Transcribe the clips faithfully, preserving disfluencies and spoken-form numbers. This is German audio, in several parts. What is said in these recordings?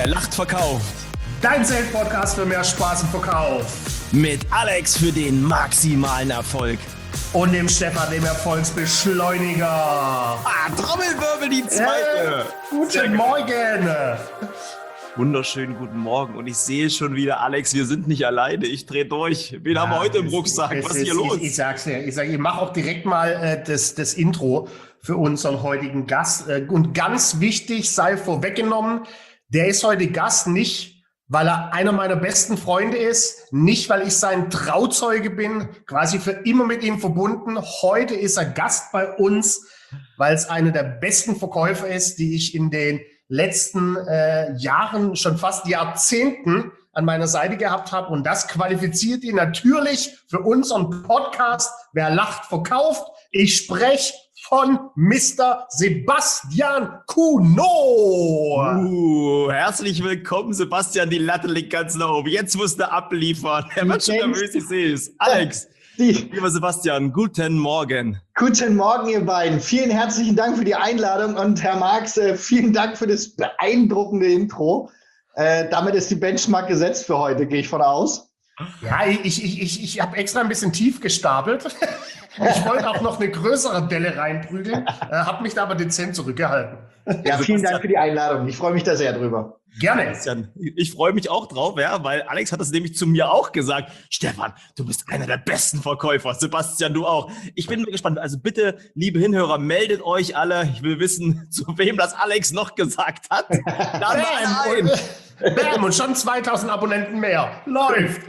lacht verkauft. Dein Sales-Podcast für mehr Spaß im Verkauf. Mit Alex für den maximalen Erfolg. Und dem Stefan, dem Erfolgsbeschleuniger. Ah, Trommelwirbel, die zweite. Äh, guten Morgen. Wunderschönen guten Morgen. Und ich sehe schon wieder, Alex, wir sind nicht alleine. Ich drehe durch. Wen ja, haben wir heute im Rucksack? Was ist hier los? Ich, ich sag's dir. Ich, sag, ich mache auch direkt mal äh, das, das Intro für unseren heutigen Gast. Äh, und ganz wichtig, sei vorweggenommen, der ist heute Gast nicht, weil er einer meiner besten Freunde ist, nicht, weil ich sein Trauzeuge bin, quasi für immer mit ihm verbunden. Heute ist er Gast bei uns, weil es einer der besten Verkäufer ist, die ich in den letzten äh, Jahren, schon fast Jahrzehnten an meiner Seite gehabt habe. Und das qualifiziert ihn natürlich für unseren Podcast Wer lacht, verkauft. Ich spreche von Mister Sebastian Kuno. Uh, herzlich willkommen, Sebastian. Die Latte liegt ganz nach oben. Jetzt musst du abliefern. Er wird schon nervös, ich sehe es. Alex, Die. lieber Sebastian, guten Morgen. Guten Morgen, ihr beiden. Vielen herzlichen Dank für die Einladung. Und Herr Marx, äh, vielen Dank für das beeindruckende Intro. Äh, damit ist die Benchmark gesetzt für heute, gehe ich von aus. Ja, ich, ich, ich, ich habe extra ein bisschen tief gestapelt. Ich wollte auch noch eine größere Delle reinprügeln, äh, habe mich da aber dezent zurückgehalten. Ja, vielen Dank für die Einladung. Ich freue mich da sehr drüber. Gerne. Ich freue mich auch drauf, ja, weil Alex hat das nämlich zu mir auch gesagt. Stefan, du bist einer der besten Verkäufer. Sebastian, du auch. Ich bin gespannt. Also bitte, liebe Hinhörer, meldet euch alle. Ich will wissen, zu wem das Alex noch gesagt hat. Bam, und, Bam, und schon zweitausend Abonnenten mehr. Läuft.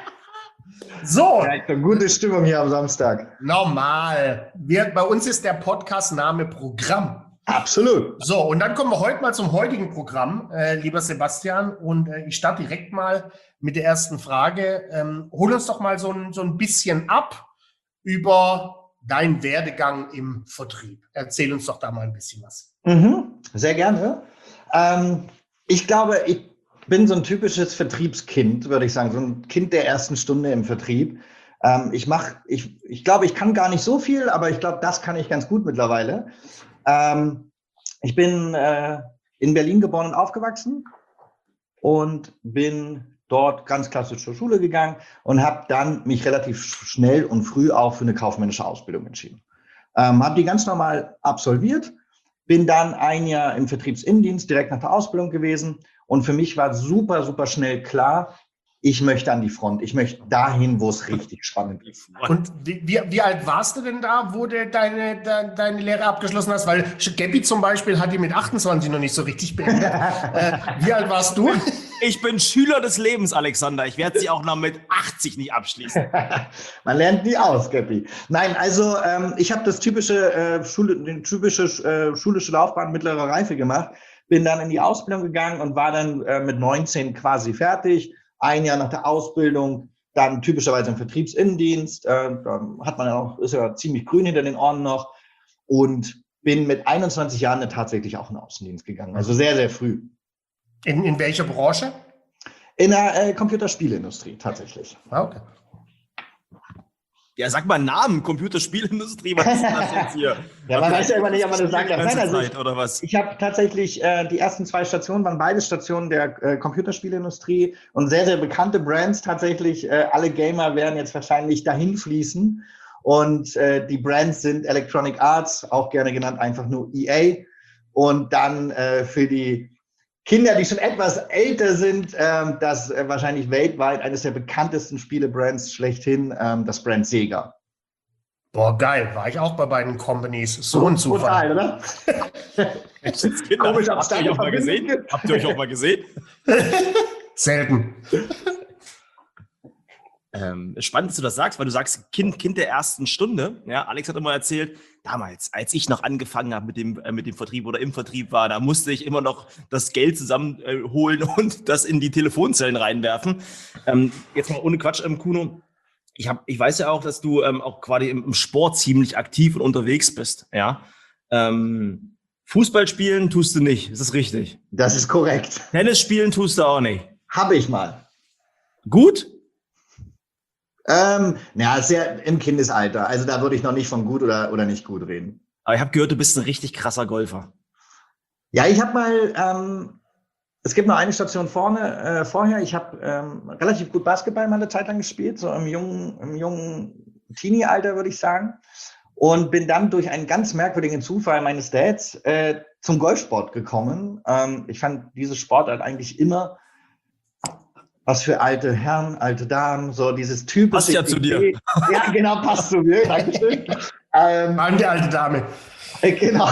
So. Ja, eine gute Stimmung hier am Samstag. Normal. Wir, bei uns ist der Podcast-Name Programm. Absolut. So, und dann kommen wir heute mal zum heutigen Programm, äh, lieber Sebastian. Und äh, ich starte direkt mal mit der ersten Frage. Ähm, hol uns doch mal so ein, so ein bisschen ab über deinen Werdegang im Vertrieb. Erzähl uns doch da mal ein bisschen was. Mhm, sehr gerne. Ähm, ich glaube, ich bin so ein typisches Vertriebskind, würde ich sagen, so ein Kind der ersten Stunde im Vertrieb. Ähm, ich mache, ich, ich glaube, ich kann gar nicht so viel, aber ich glaube, das kann ich ganz gut mittlerweile. Ähm, ich bin äh, in Berlin geboren und aufgewachsen und bin dort ganz klassisch zur Schule gegangen und habe dann mich relativ schnell und früh auch für eine kaufmännische Ausbildung entschieden. Ähm, habe die ganz normal absolviert, bin dann ein Jahr im Vertriebsinnendienst direkt nach der Ausbildung gewesen und für mich war super, super schnell klar, ich möchte an die Front. Ich möchte dahin, wo es richtig spannend ist. Und wie, wie alt warst du denn da, wo du deine, de, deine Lehre abgeschlossen hast? Weil Gabby zum Beispiel hat die mit achtundzwanzig noch nicht so richtig beendet. äh, wie alt warst du? Ich bin Schüler des Lebens, Alexander. Ich werde sie auch noch mit achtzig nicht abschließen. Man lernt nie aus, Gabby. Nein, also ähm, ich habe das typische, äh, Schule, die typische äh, schulische Laufbahn mittlerer Reife gemacht, bin dann in die Ausbildung gegangen und war dann äh, mit neunzehn quasi fertig. Ein Jahr nach der Ausbildung, dann typischerweise im Vertriebsinnendienst, äh, da hat man ja auch, ist ja ziemlich grün hinter den Ohren noch und bin mit einundzwanzig Jahren dann tatsächlich auch in den Außendienst gegangen, also sehr, sehr früh. In, in welcher Branche? In der äh, Computerspielindustrie tatsächlich. Ah, okay. Ja, sag mal Namen, Computerspielindustrie, was ist denn das jetzt hier? Ja, man weiß ja immer nicht, ob man das sagen darf. Nein, also Zeit, oder was? Ich habe tatsächlich, äh, die ersten zwei Stationen waren beide Stationen der äh, Computerspielindustrie und sehr, sehr bekannte Brands tatsächlich. Äh, alle Gamer werden jetzt wahrscheinlich dahin fließen und äh, die Brands sind Electronic Arts, auch gerne genannt einfach nur E A und dann äh, für die Kinder, die schon etwas älter sind, ähm, das äh, wahrscheinlich weltweit eines der bekanntesten Spielebrands schlechthin, ähm, das Brand Sega. Boah, geil. War ich auch bei beiden Companies. So ein Total, Zufall. oder? Komisch, habt ihr euch auch mal gesehen? Habt ihr euch auch mal gesehen? Selten. Ähm, spannend, dass du das sagst, weil du sagst, Kind, Kind der ersten Stunde. Ja, Alex hat immer erzählt, damals, als ich noch angefangen habe mit dem, äh, mit dem Vertrieb oder im Vertrieb war, da musste ich immer noch das Geld zusammenholen äh, und das in die Telefonzellen reinwerfen. Ähm, jetzt mal ohne Quatsch, ähm, Kuno. Ich, hab, ich weiß ja auch, dass du ähm, auch quasi im, im Sport ziemlich aktiv und unterwegs bist. Ja. Ähm, Fußball spielen tust du nicht, ist das richtig? Das ist korrekt. Tennis spielen tust du auch nicht. Habe ich mal. Gut? Ähm, ja, sehr im Kindesalter. Also da würde ich noch nicht von gut oder, oder nicht gut reden. Aber ich habe gehört, du bist ein richtig krasser Golfer. Ja, ich habe mal ähm, es gibt noch eine Station vorne, äh, vorher. Ich habe ähm, relativ gut Basketball mal eine Zeit lang gespielt, so im jungen, im jungen Teenie-Alter, würde ich sagen. Und bin dann durch einen ganz merkwürdigen Zufall meines Dads äh, zum Golfsport gekommen. Ähm, ich fand diese Sportart eigentlich immer was für alte Herren, alte Damen, so dieses typische. Passt ja zu dir. Ja, genau, passt zu mir. Dankeschön. ähm, An die alte Dame. äh, genau.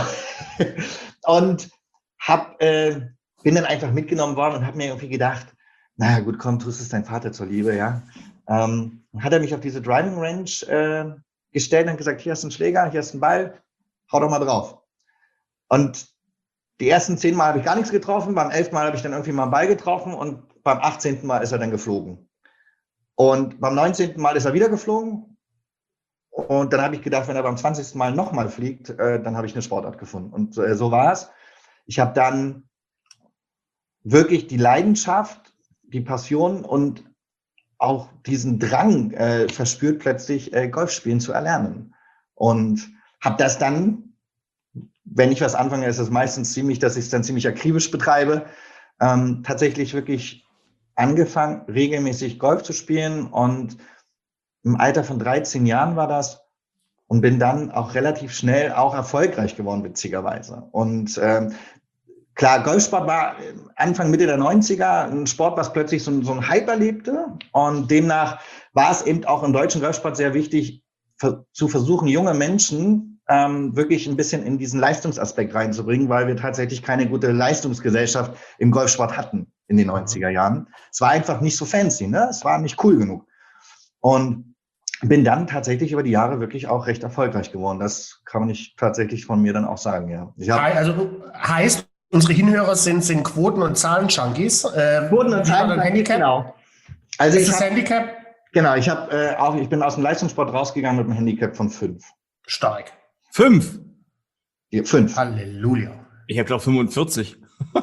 Und hab, äh, bin dann einfach mitgenommen worden und habe mir irgendwie gedacht, naja gut, komm, tust es dein Vater zur Liebe, ja. Ähm, hat er mich auf diese Driving Range äh, gestellt und gesagt, hier hast du einen Schläger, hier hast du einen Ball, hau doch mal drauf. Und die ersten zehn Mal habe ich gar nichts getroffen, beim elften Mal habe ich dann irgendwie mal einen Ball getroffen und beim achtzehnten Mal ist er dann geflogen. Und beim neunzehnten Mal ist er wieder geflogen. Und dann habe ich gedacht, wenn er beim zwanzigsten Mal nochmal fliegt, äh, dann habe ich eine Sportart gefunden. Und äh, so war es. Ich habe dann wirklich die Leidenschaft, die Passion und auch diesen Drang äh, verspürt, plötzlich äh, Golf spielen zu erlernen. Und habe das dann, wenn ich was anfange, ist es meistens ziemlich, dass ich es dann ziemlich akribisch betreibe, ähm, tatsächlich wirklich angefangen, regelmäßig Golf zu spielen. Und im Alter von dreizehn Jahren war das und bin dann auch relativ schnell auch erfolgreich geworden, witzigerweise. Und ähm, klar, Golfsport war Anfang, Mitte der neunziger ein Sport, was plötzlich so, so ein Hype erlebte. Und demnach war es eben auch im deutschen Golfsport sehr wichtig, für, zu versuchen, junge Menschen ähm, wirklich ein bisschen in diesen Leistungsaspekt reinzubringen, weil wir tatsächlich keine gute Leistungsgesellschaft im Golfsport hatten in den neunziger Jahren. Es war einfach nicht so fancy, ne? Es war nicht cool genug. Und bin dann tatsächlich über die Jahre wirklich auch recht erfolgreich geworden. Das kann man nicht tatsächlich von mir dann auch sagen, ja. Ich hab, Also heißt, unsere Hinhörer sind, sind Quoten- und Zahlen-Junkies. Äh, Quoten- und Zahlen-Junkies, genau. Also ist ich das hab, Handicap? Genau, ich habe äh, auch, ich bin aus dem Leistungssport rausgegangen mit einem Handicap von fünf. Stark. Fünf? Ja, fünf. Halleluja. Ich habe glaube fünfundvierzig.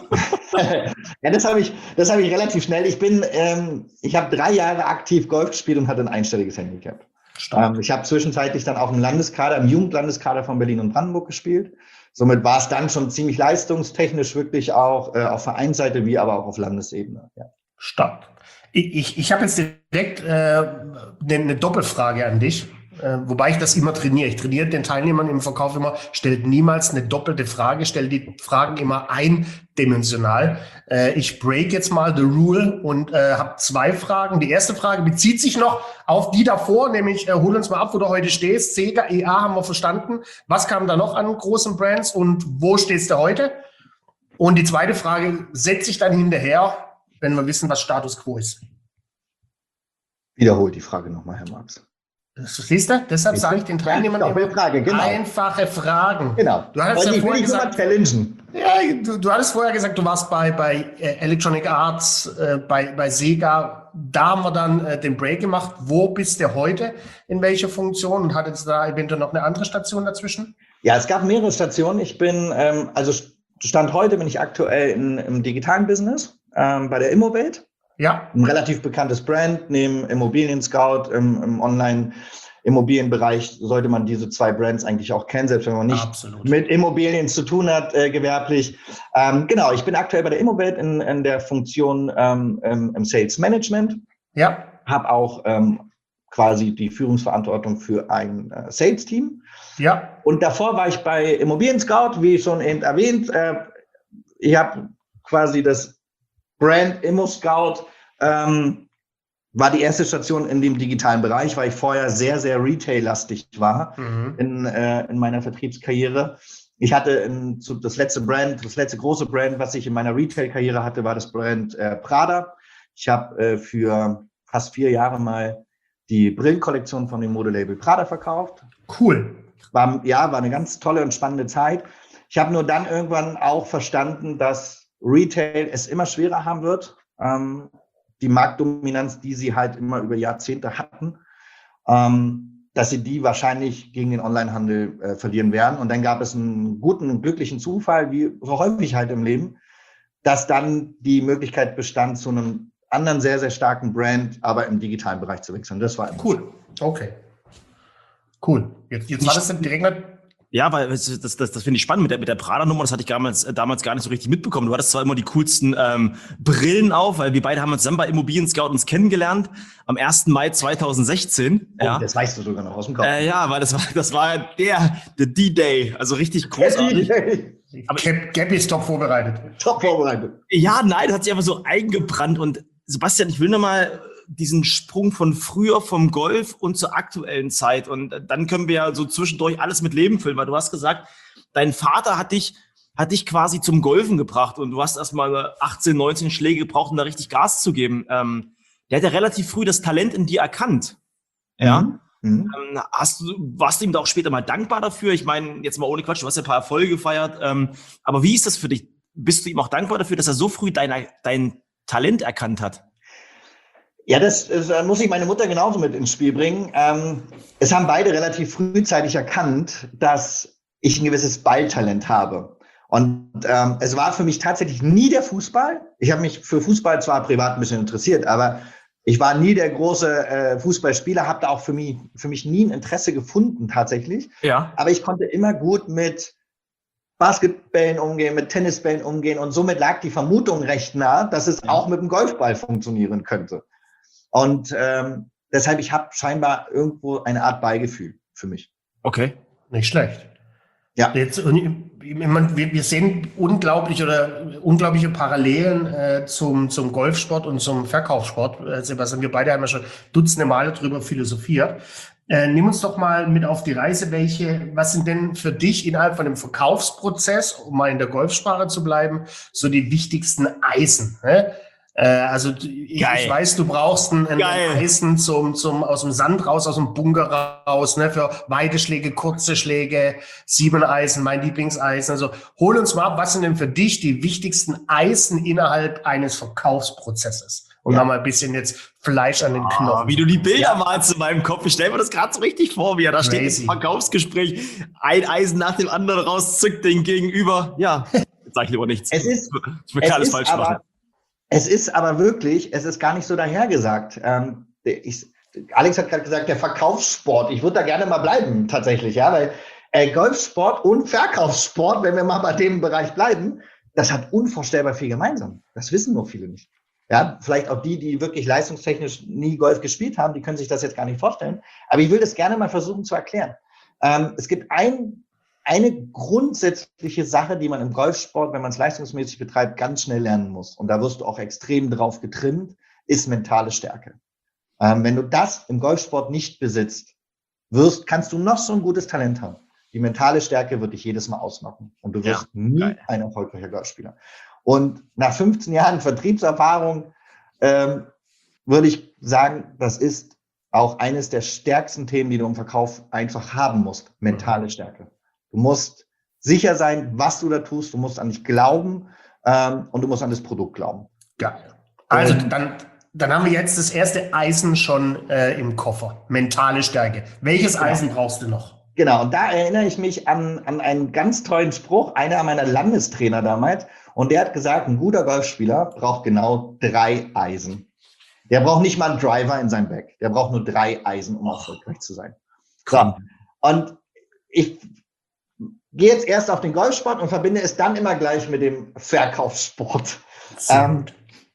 Ja, das habe ich, das habe ich relativ schnell. Ich bin, ähm, ich habe drei Jahre aktiv Golf gespielt und hatte ein einstelliges Handicap. Ähm, ich habe zwischenzeitlich dann auch im Landeskader, im Jugendlandeskader von Berlin und Brandenburg gespielt. Somit war es dann schon ziemlich leistungstechnisch wirklich auch äh, auf Vereinsseite wie aber auch auf Landesebene. Ja. Stark. Ich, ich, ich habe jetzt direkt äh, eine, eine Doppelfrage an dich. Äh, wobei ich das immer trainiere. Ich trainiere den Teilnehmern im Verkauf immer, stellt niemals eine doppelte Frage, stellt die Fragen immer eindimensional. Äh, ich break jetzt mal the rule und äh, habe zwei Fragen. Die erste Frage bezieht sich noch auf die davor, nämlich äh, hol uns mal ab, wo du heute stehst. Sega, E A haben wir verstanden. Was kam da noch an großen Brands und wo stehst du heute? Und die zweite Frage setze ich dann hinterher, wenn wir wissen, was Status Quo ist. Wiederholt die Frage nochmal, Herr Marx. Siehst du? Deshalb sage ich den Teilnehmern ja, immer Frage, genau. einfache Fragen. Genau. Du hattest ja vorher gesagt, challengen. ja, du, du hattest vorher gesagt, du warst bei, bei äh, Electronic Arts, äh, bei, bei Sega. Da haben wir dann äh, den Break gemacht. Wo bist du heute? In welcher Funktion? Und hattest du da eventuell noch eine andere Station dazwischen? Ja, es gab mehrere Stationen. Ich bin, ähm, also Stand heute bin ich aktuell in, im digitalen Business ähm, bei der Immowelt. Ja. Ein relativ bekanntes Brand, neben Immobilien Scout im, im Online-Immobilienbereich sollte man diese zwei Brands eigentlich auch kennen, selbst wenn man nicht Absolut. mit Immobilien zu tun hat, äh, gewerblich. Ähm, genau, ich bin aktuell bei der Immowelt in, in der Funktion ähm, im, im Sales Management. Ja. Habe auch ähm, quasi die Führungsverantwortung für ein äh, Sales-Team. Ja. Und davor war ich bei Immobilien Scout, wie schon eben erwähnt. Äh, ich habe quasi das Brand Immo Scout ähm, war die erste Station in dem digitalen Bereich, weil ich vorher sehr, sehr Retail-lastig war Mhm. in, äh, in meiner Vertriebskarriere. Ich hatte in, so das letzte Brand, das letzte große Brand, was ich in meiner Retail-Karriere hatte, war das Brand äh, Prada. Ich habe äh, für fast vier Jahre mal die Brillenkollektion von dem Modelabel Prada verkauft. Cool. War, ja, war eine ganz tolle und spannende Zeit. Ich habe nur dann irgendwann auch verstanden, dass Retail es immer schwerer haben wird. Ähm, die Marktdominanz, die sie halt immer über Jahrzehnte hatten, ähm, dass sie die wahrscheinlich gegen den Onlinehandel äh, verlieren werden. Und dann gab es einen guten und glücklichen Zufall, wie so häufig halt im Leben, dass dann die Möglichkeit bestand, zu einem anderen sehr, sehr starken Brand, aber im digitalen Bereich zu wechseln. Das war Cool. Okay. Cool. Jetzt, jetzt war das dann direkt Ja, weil das, das, das, das finde ich spannend mit der, mit der Prada-Nummer. Das hatte ich damals, damals gar nicht so richtig mitbekommen. Du hattest zwar immer die coolsten ähm, Brillen auf, weil wir beide haben uns zusammen bei Immobilien Scout uns kennengelernt am ersten Mai zweitausendsechzehn. Oh, ja. das weißt du sogar noch aus dem Kopf. Äh, ja, weil das war, das war der, der D-Day. Also richtig großartig. Aber Gabby ist top vorbereitet. Top vorbereitet. Ja, nein, das hat sich einfach so eingebrannt. Und Sebastian, ich will nochmal diesen Sprung von früher vom Golf und zur aktuellen Zeit. Und dann können wir ja so zwischendurch alles mit Leben füllen, weil du hast gesagt, dein Vater hat dich, hat dich quasi zum Golfen gebracht und du hast erstmal achtzehn, neunzehn Schläge gebraucht, um da richtig Gas zu geben. Ähm, der hat ja relativ früh das Talent in dir erkannt. Ja. Mhm. Mhm. Ähm, hast du, warst du ihm da auch später mal dankbar dafür? Ich meine, jetzt mal ohne Quatsch, du hast ja ein paar Erfolge gefeiert. Ähm, aber wie ist das für dich? Bist du ihm auch dankbar dafür, dass er so früh dein, dein Talent erkannt hat? Ja, das, das muss ich meine Mutter genauso mit ins Spiel bringen. Ähm, es haben beide relativ frühzeitig erkannt, dass ich ein gewisses Balltalent habe. Und ähm, es war für mich tatsächlich nie der Fußball. Ich habe mich für Fußball zwar privat ein bisschen interessiert, aber ich war nie der große äh, Fußballspieler, habe da auch für mich, für mich nie ein Interesse gefunden tatsächlich. Ja. Aber ich konnte immer gut mit Basketballen umgehen, mit Tennisbällen umgehen und somit lag die Vermutung recht nah, dass es auch mit dem Golfball funktionieren könnte. Und ähm, deshalb, ich habe scheinbar irgendwo eine Art Beigefühl für mich. Okay. Nicht schlecht. Ja. Jetzt, wir sehen unglaublich oder unglaubliche Parallelen äh, zum, zum Golfsport und zum Verkaufssport. Äh, Sebastian, wir beide haben ja schon dutzende Male drüber philosophiert. Äh, nimm uns doch mal mit auf die Reise. Welche, was sind denn für dich innerhalb von dem Verkaufsprozess, um mal in der Golfsprache zu bleiben, so die wichtigsten Eisen? Ne? Äh, also ich, ich weiß, du brauchst ein, ein Eisen zum, zum, aus dem Sand raus, aus dem Bunker raus, ne, für weite Schläge, kurze Schläge, sieben Eisen, mein Lieblingseisen. Also hol uns mal ab, was sind denn für dich die wichtigsten Eisen innerhalb eines Verkaufsprozesses? Und ja. Noch mal ein bisschen jetzt Fleisch an den Knochen. Oh, wie du die Bilder ja. malst in meinem Kopf. Ich stelle mir das gerade so richtig vor, wie er da Crazy. Steht im Verkaufsgespräch, ein Eisen nach dem anderen rauszückt, den Gegenüber. Ja, jetzt sag ich lieber nichts. Es ist, ich will alles falsch aber, machen. Es ist aber wirklich, es ist gar nicht so dahergesagt. Ähm, ich, Alex hat gerade gesagt, der Verkaufssport. Ich würde da gerne mal bleiben, tatsächlich, ja, weil äh, Golfsport und Verkaufssport, wenn wir mal bei dem Bereich bleiben, das hat unvorstellbar viel gemeinsam. Das wissen nur viele nicht. Ja, vielleicht auch die, die wirklich leistungstechnisch nie Golf gespielt haben, die können sich das jetzt gar nicht vorstellen. Aber ich will das gerne mal versuchen zu erklären. Ähm, es gibt ein, eine grundsätzliche Sache, die man im Golfsport, wenn man es leistungsmäßig betreibt, ganz schnell lernen muss. Und da wirst du auch extrem drauf getrimmt, ist mentale Stärke. Ähm, wenn du das im Golfsport nicht besitzt, wirst, kannst du noch so ein gutes Talent haben. Die mentale Stärke wird dich jedes Mal ausmachen. Und du wirst ja, nie geil. ein erfolgreicher Golfspieler. Und nach fünfzehn Jahren Vertriebserfahrung ähm, würde ich sagen, das ist auch eines der stärksten Themen, die du im Verkauf einfach haben musst. Mentale Stärke. Du musst sicher sein, was du da tust. Du musst an dich glauben ähm, und du musst an das Produkt glauben. Geil. Also und, dann, dann haben wir jetzt das erste Eisen schon äh, im Koffer. Mentale Stärke. Welches genau. Eisen brauchst du noch? Genau, und da erinnere ich mich an, an einen ganz tollen Spruch, einer meiner Landestrainer damals. Und der hat gesagt, ein guter Golfspieler braucht genau drei Eisen. Der braucht nicht mal einen Driver in seinem Bag. Der braucht nur drei Eisen, um erfolgreich zu sein. So. Und ich gehe jetzt erst auf den Golfsport und verbinde es dann immer gleich mit dem Verkaufssport. Ähm,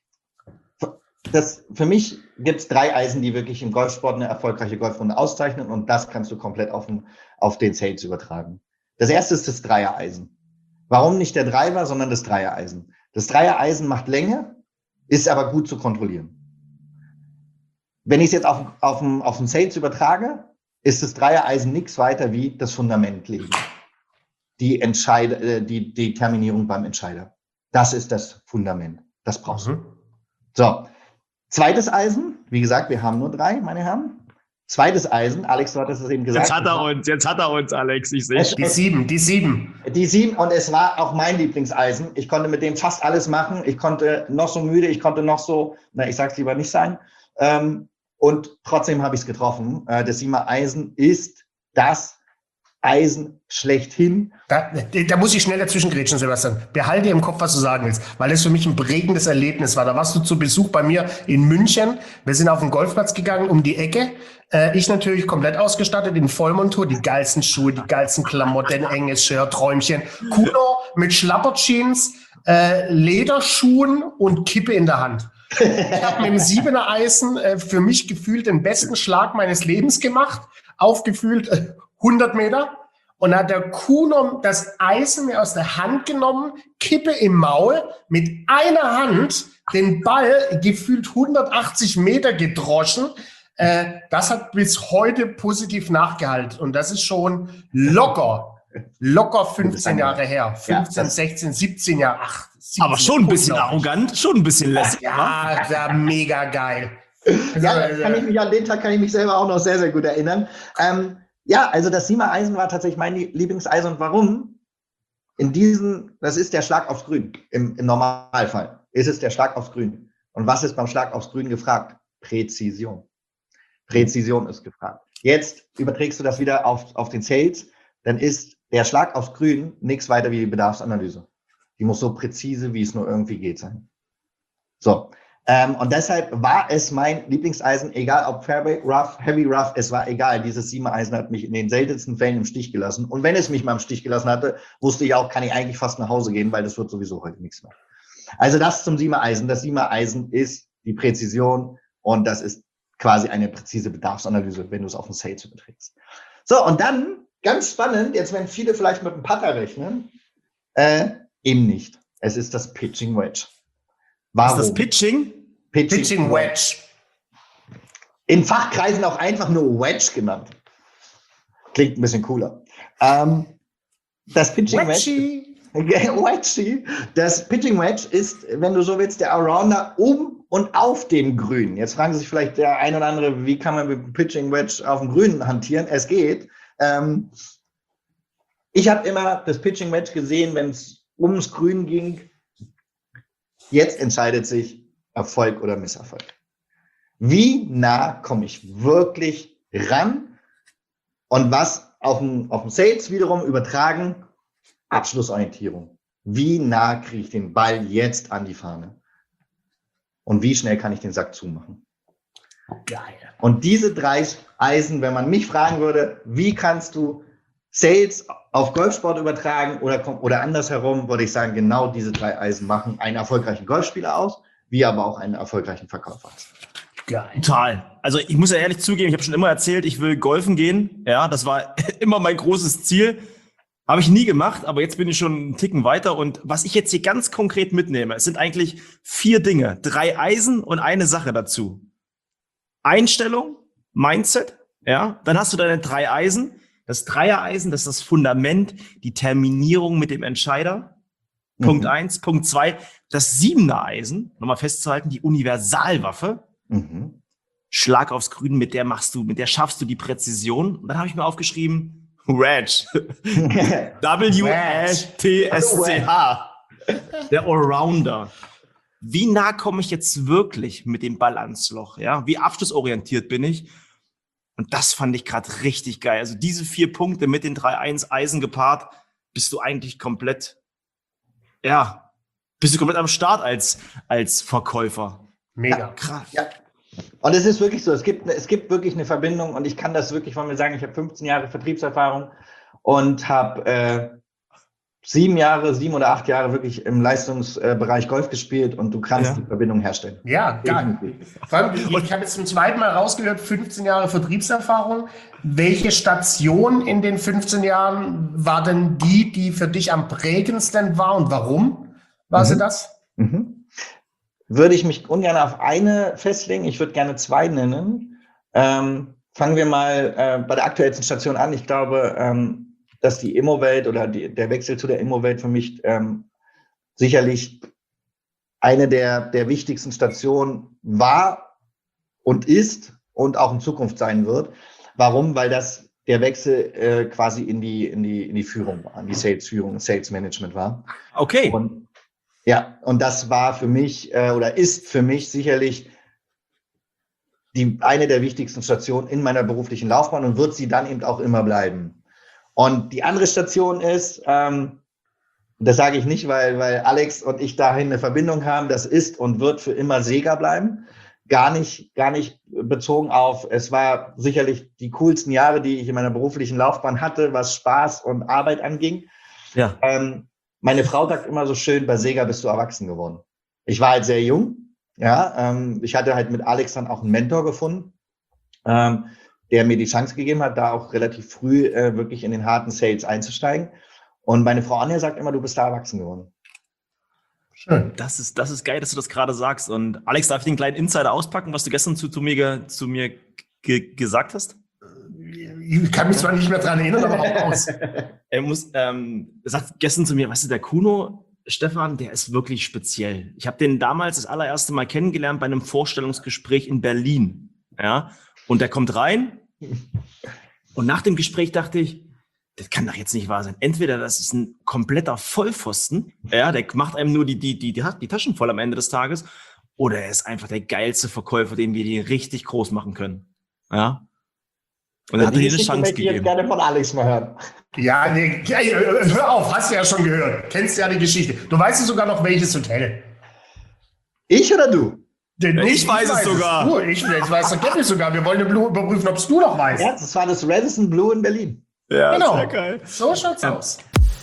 das, für mich gibt es drei Eisen, die wirklich im Golfsport eine erfolgreiche Golfrunde auszeichnen. Und das kannst du komplett auf den, auf den Sales übertragen. Das erste ist das Dreiereisen. Warum nicht der Driver, sondern das Dreiereisen? Das Dreiereisen macht Länge, ist aber gut zu kontrollieren. Wenn ich es jetzt auf, auf, auf den Sales übertrage, ist das Dreiereisen nichts weiter wie das Fundament legen. Die, Entscheid- die, die Terminierung beim Entscheider. Das ist das Fundament. Das brauchst du. Mhm. So, zweites Eisen. Wie gesagt, wir haben nur drei, meine Herren. Zweites Eisen, Alex, du hattest es eben gesagt. Jetzt hat er uns, jetzt hat er uns, Alex, ich sehe. Die sieben, die sieben. Die sieben und es war auch mein Lieblingseisen. Ich konnte mit dem fast alles machen. Ich konnte noch so müde, ich konnte noch so, na, ich sag's lieber nicht sein. Ähm, und trotzdem habe ich es getroffen. Äh, das Siebener Eisen ist das Eisen schlechthin. Da, da muss ich schnell dazwischen grätschen, Sebastian. Behalte im Kopf, was du sagen willst, weil es für mich ein prägendes Erlebnis war. Da warst du zu Besuch bei mir in München. Wir sind auf den Golfplatz gegangen, um die Ecke. Äh, ich natürlich komplett ausgestattet in Vollmontur, die geilsten Schuhe, die geilsten Klamotten, enges Shirt, Träumchen. Kuno mit Schlapperjeans, äh, Lederschuhen und Kippe in der Hand. Ich habe mit dem Siebener Eisen äh, für mich gefühlt den besten Schlag meines Lebens gemacht. Aufgefühlt äh, hundert Meter. Und dann hat der Kuno das Eisen mir aus der Hand genommen, Kippe im Maul, mit einer Hand den Ball gefühlt hundertachtzig Meter gedroschen. Äh, das hat bis heute positiv nachgehalten. Und das ist schon locker, locker fünfzehn Jahre her. fünfzehn, ja, sechzehn, siebzehn Jahre. Ach, siebzehn, aber schon ein bisschen arrogant, schon ein bisschen lässig. Ja, ja, mega geil. Ja, kann ich mich an den Tag kann ich mich selber auch noch sehr, sehr gut erinnern. Ähm, ja, also das Siemer Eisen war tatsächlich mein Lieblingseisen. Und warum? In diesem, das ist der Schlag aufs Grün. Im, im Normalfall ist es der Schlag aufs Grün. Und was ist beim Schlag aufs Grün gefragt? Präzision. Präzision ist gefragt. Jetzt überträgst du das wieder auf, auf den Sales, dann ist der Schlag aufs Grün nichts weiter wie die Bedarfsanalyse. Die muss so präzise, wie es nur irgendwie geht, sein. So. Ähm, und deshalb war es mein Lieblingseisen, egal ob Fairway, Rough, Heavy Rough, es war egal. Dieses Siemer Eisen hat mich in den seltensten Fällen im Stich gelassen. Und wenn es mich mal im Stich gelassen hatte, wusste ich auch, kann ich eigentlich fast nach Hause gehen, weil das wird sowieso heute nichts mehr. Also das zum Siemer Eisen. Das Siemer Eisen ist die Präzision und das ist quasi eine präzise Bedarfsanalyse, wenn du es auf den Sales überträgst. So, und dann, ganz spannend, jetzt wenn viele vielleicht mit dem Putter rechnen, äh, eben nicht. Es ist das Pitching Wedge. Warum? Ist das Pitching? Pitching, Pitching Wedge. In Fachkreisen auch einfach nur Wedge genannt. Klingt ein bisschen cooler. Ähm, das Pitching Wedge. Wedge. Das Pitching Wedge ist, wenn du so willst, der Allrounder um und auf dem Grün. Jetzt fragen sich vielleicht der ein oder andere, wie kann man mit dem Pitching Wedge auf dem Grün hantieren? Es geht. Ähm, ich habe immer das Pitching Wedge gesehen, wenn es ums Grün ging. Jetzt entscheidet sich Erfolg oder Misserfolg. Wie nah komme ich wirklich ran? Und was auf dem, auf dem Sales wiederum übertragen? Abschlussorientierung. Wie nah kriege ich den Ball jetzt an die Fahne? Und wie schnell kann ich den Sack zumachen? Geil. Und diese drei Eisen, wenn man mich fragen würde, wie kannst du Sales auf Golfsport übertragen oder, oder andersherum, würde ich sagen, genau diese drei Eisen machen einen erfolgreichen Golfspieler aus, wie aber auch einen erfolgreichen Verkäufer. Geil. Total. Also ich muss ja ehrlich zugeben, ich habe schon immer erzählt, ich will golfen gehen. Ja, das war immer mein großes Ziel. Habe ich nie gemacht, aber jetzt bin ich schon einen Ticken weiter. Und was ich jetzt hier ganz konkret mitnehme, es sind eigentlich vier Dinge. Drei Eisen und eine Sache dazu. Einstellung, Mindset, ja. Dann hast du deine drei Eisen. Das Dreiereisen, das ist das Fundament, die Terminierung mit dem Entscheider. Mhm. Punkt eins. Punkt zwei, das Siebener Eisen, nochmal festzuhalten, die Universalwaffe. Mhm. Schlag aufs Grün, mit der machst du, mit der schaffst du die Präzision. Und dann habe ich mir aufgeschrieben, Wedge. W E T S C H. Der Allrounder. Wie nah komme ich jetzt wirklich mit dem Ball ans Loch? Ja? Wie abschlussorientiert bin ich? Und das fand ich gerade richtig geil. Also diese vier Punkte mit den drei eins Eisen gepaart, bist du eigentlich komplett, ja, bist du komplett am Start als, als Verkäufer. Mega. Ja, krass. Ja. Und es ist wirklich so, es gibt, es gibt wirklich eine Verbindung und ich kann das wirklich von mir sagen, ich habe fünfzehn Jahre Vertriebserfahrung und habe äh, sieben Jahre, sieben oder acht Jahre wirklich im Leistungsbereich Golf gespielt und du kannst ja die Verbindung herstellen. Ja, geil. Vor allem, ich, ich habe jetzt zum zweiten Mal rausgehört, fünfzehn Jahre Vertriebserfahrung. Welche Station in den fünfzehn Jahren war denn die, die für dich am prägendsten war und warum war mhm. sie das? Mhm. Würde ich mich ungern auf eine festlegen. Ich würde gerne zwei nennen. Ähm, fangen wir mal äh, bei der aktuellsten Station an. Ich glaube, ähm, dass die Immowelt oder die, der Wechsel zu der Immowelt für mich ähm, sicherlich eine der, der wichtigsten Stationen war und ist und auch in Zukunft sein wird. Warum? Weil das der Wechsel äh, quasi in die, in die, in die Führung war, in die Sales-Führung, Sales-Management war. Okay. Und ja, und das war für mich äh, oder ist für mich sicherlich die eine der wichtigsten Stationen in meiner beruflichen Laufbahn und wird sie dann eben auch immer bleiben. Und die andere Station ist, ähm, das sage ich nicht, weil, weil Alex und ich dahin eine Verbindung haben, das ist und wird für immer Sega bleiben. Gar nicht, gar nicht bezogen auf, es war sicherlich die coolsten Jahre, die ich in meiner beruflichen Laufbahn hatte, was Spaß und Arbeit anging. Ja. Ähm, meine Frau sagt immer so schön, bei Sega bist du erwachsen geworden. Ich war halt sehr jung, ja, ähm, ich hatte halt mit Alex dann auch einen Mentor gefunden, ähm, der mir die Chance gegeben hat, da auch relativ früh äh, wirklich in den harten Sales einzusteigen. Und meine Frau Anja sagt immer, du bist da erwachsen geworden. Schön. Das ist, das ist geil, dass du das gerade sagst. Und Alex, darf ich den kleinen Insider auspacken, was du gestern zu, zu mir, zu mir ge gesagt hast? Ich kann mich zwar nicht mehr dran erinnern, aber auch aus. Er muss, ähm, er sagt gestern zu mir, weißt du, der Kuno, Stefan, der ist wirklich speziell. Ich habe den damals das allererste Mal kennengelernt bei einem Vorstellungsgespräch in Berlin. Ja, und der kommt rein und nach dem Gespräch dachte ich, das kann doch jetzt nicht wahr sein. Entweder das ist ein kompletter Vollpfosten, ja, der macht einem nur die, die, die, die Taschen voll am Ende des Tages, oder er ist einfach der geilste Verkäufer, den wir die richtig groß machen können. Ja. Und er hat dir eine Chance gegeben. Ich gerne von Alex mal hören. Ja, nee, hör auf, hast du ja schon gehört. Kennst ja die Geschichte. Du weißt sogar noch, welches Hotel. Ich oder du? Den, ich, ich weiß es sogar. Du, ich, ich weiß es kenn ich sogar. Wir wollen überprüfen, ob es du noch weißt. Ja, das war das Radisson Blue in Berlin. Ja, genau. Sehr geil. So schaut's ja. aus.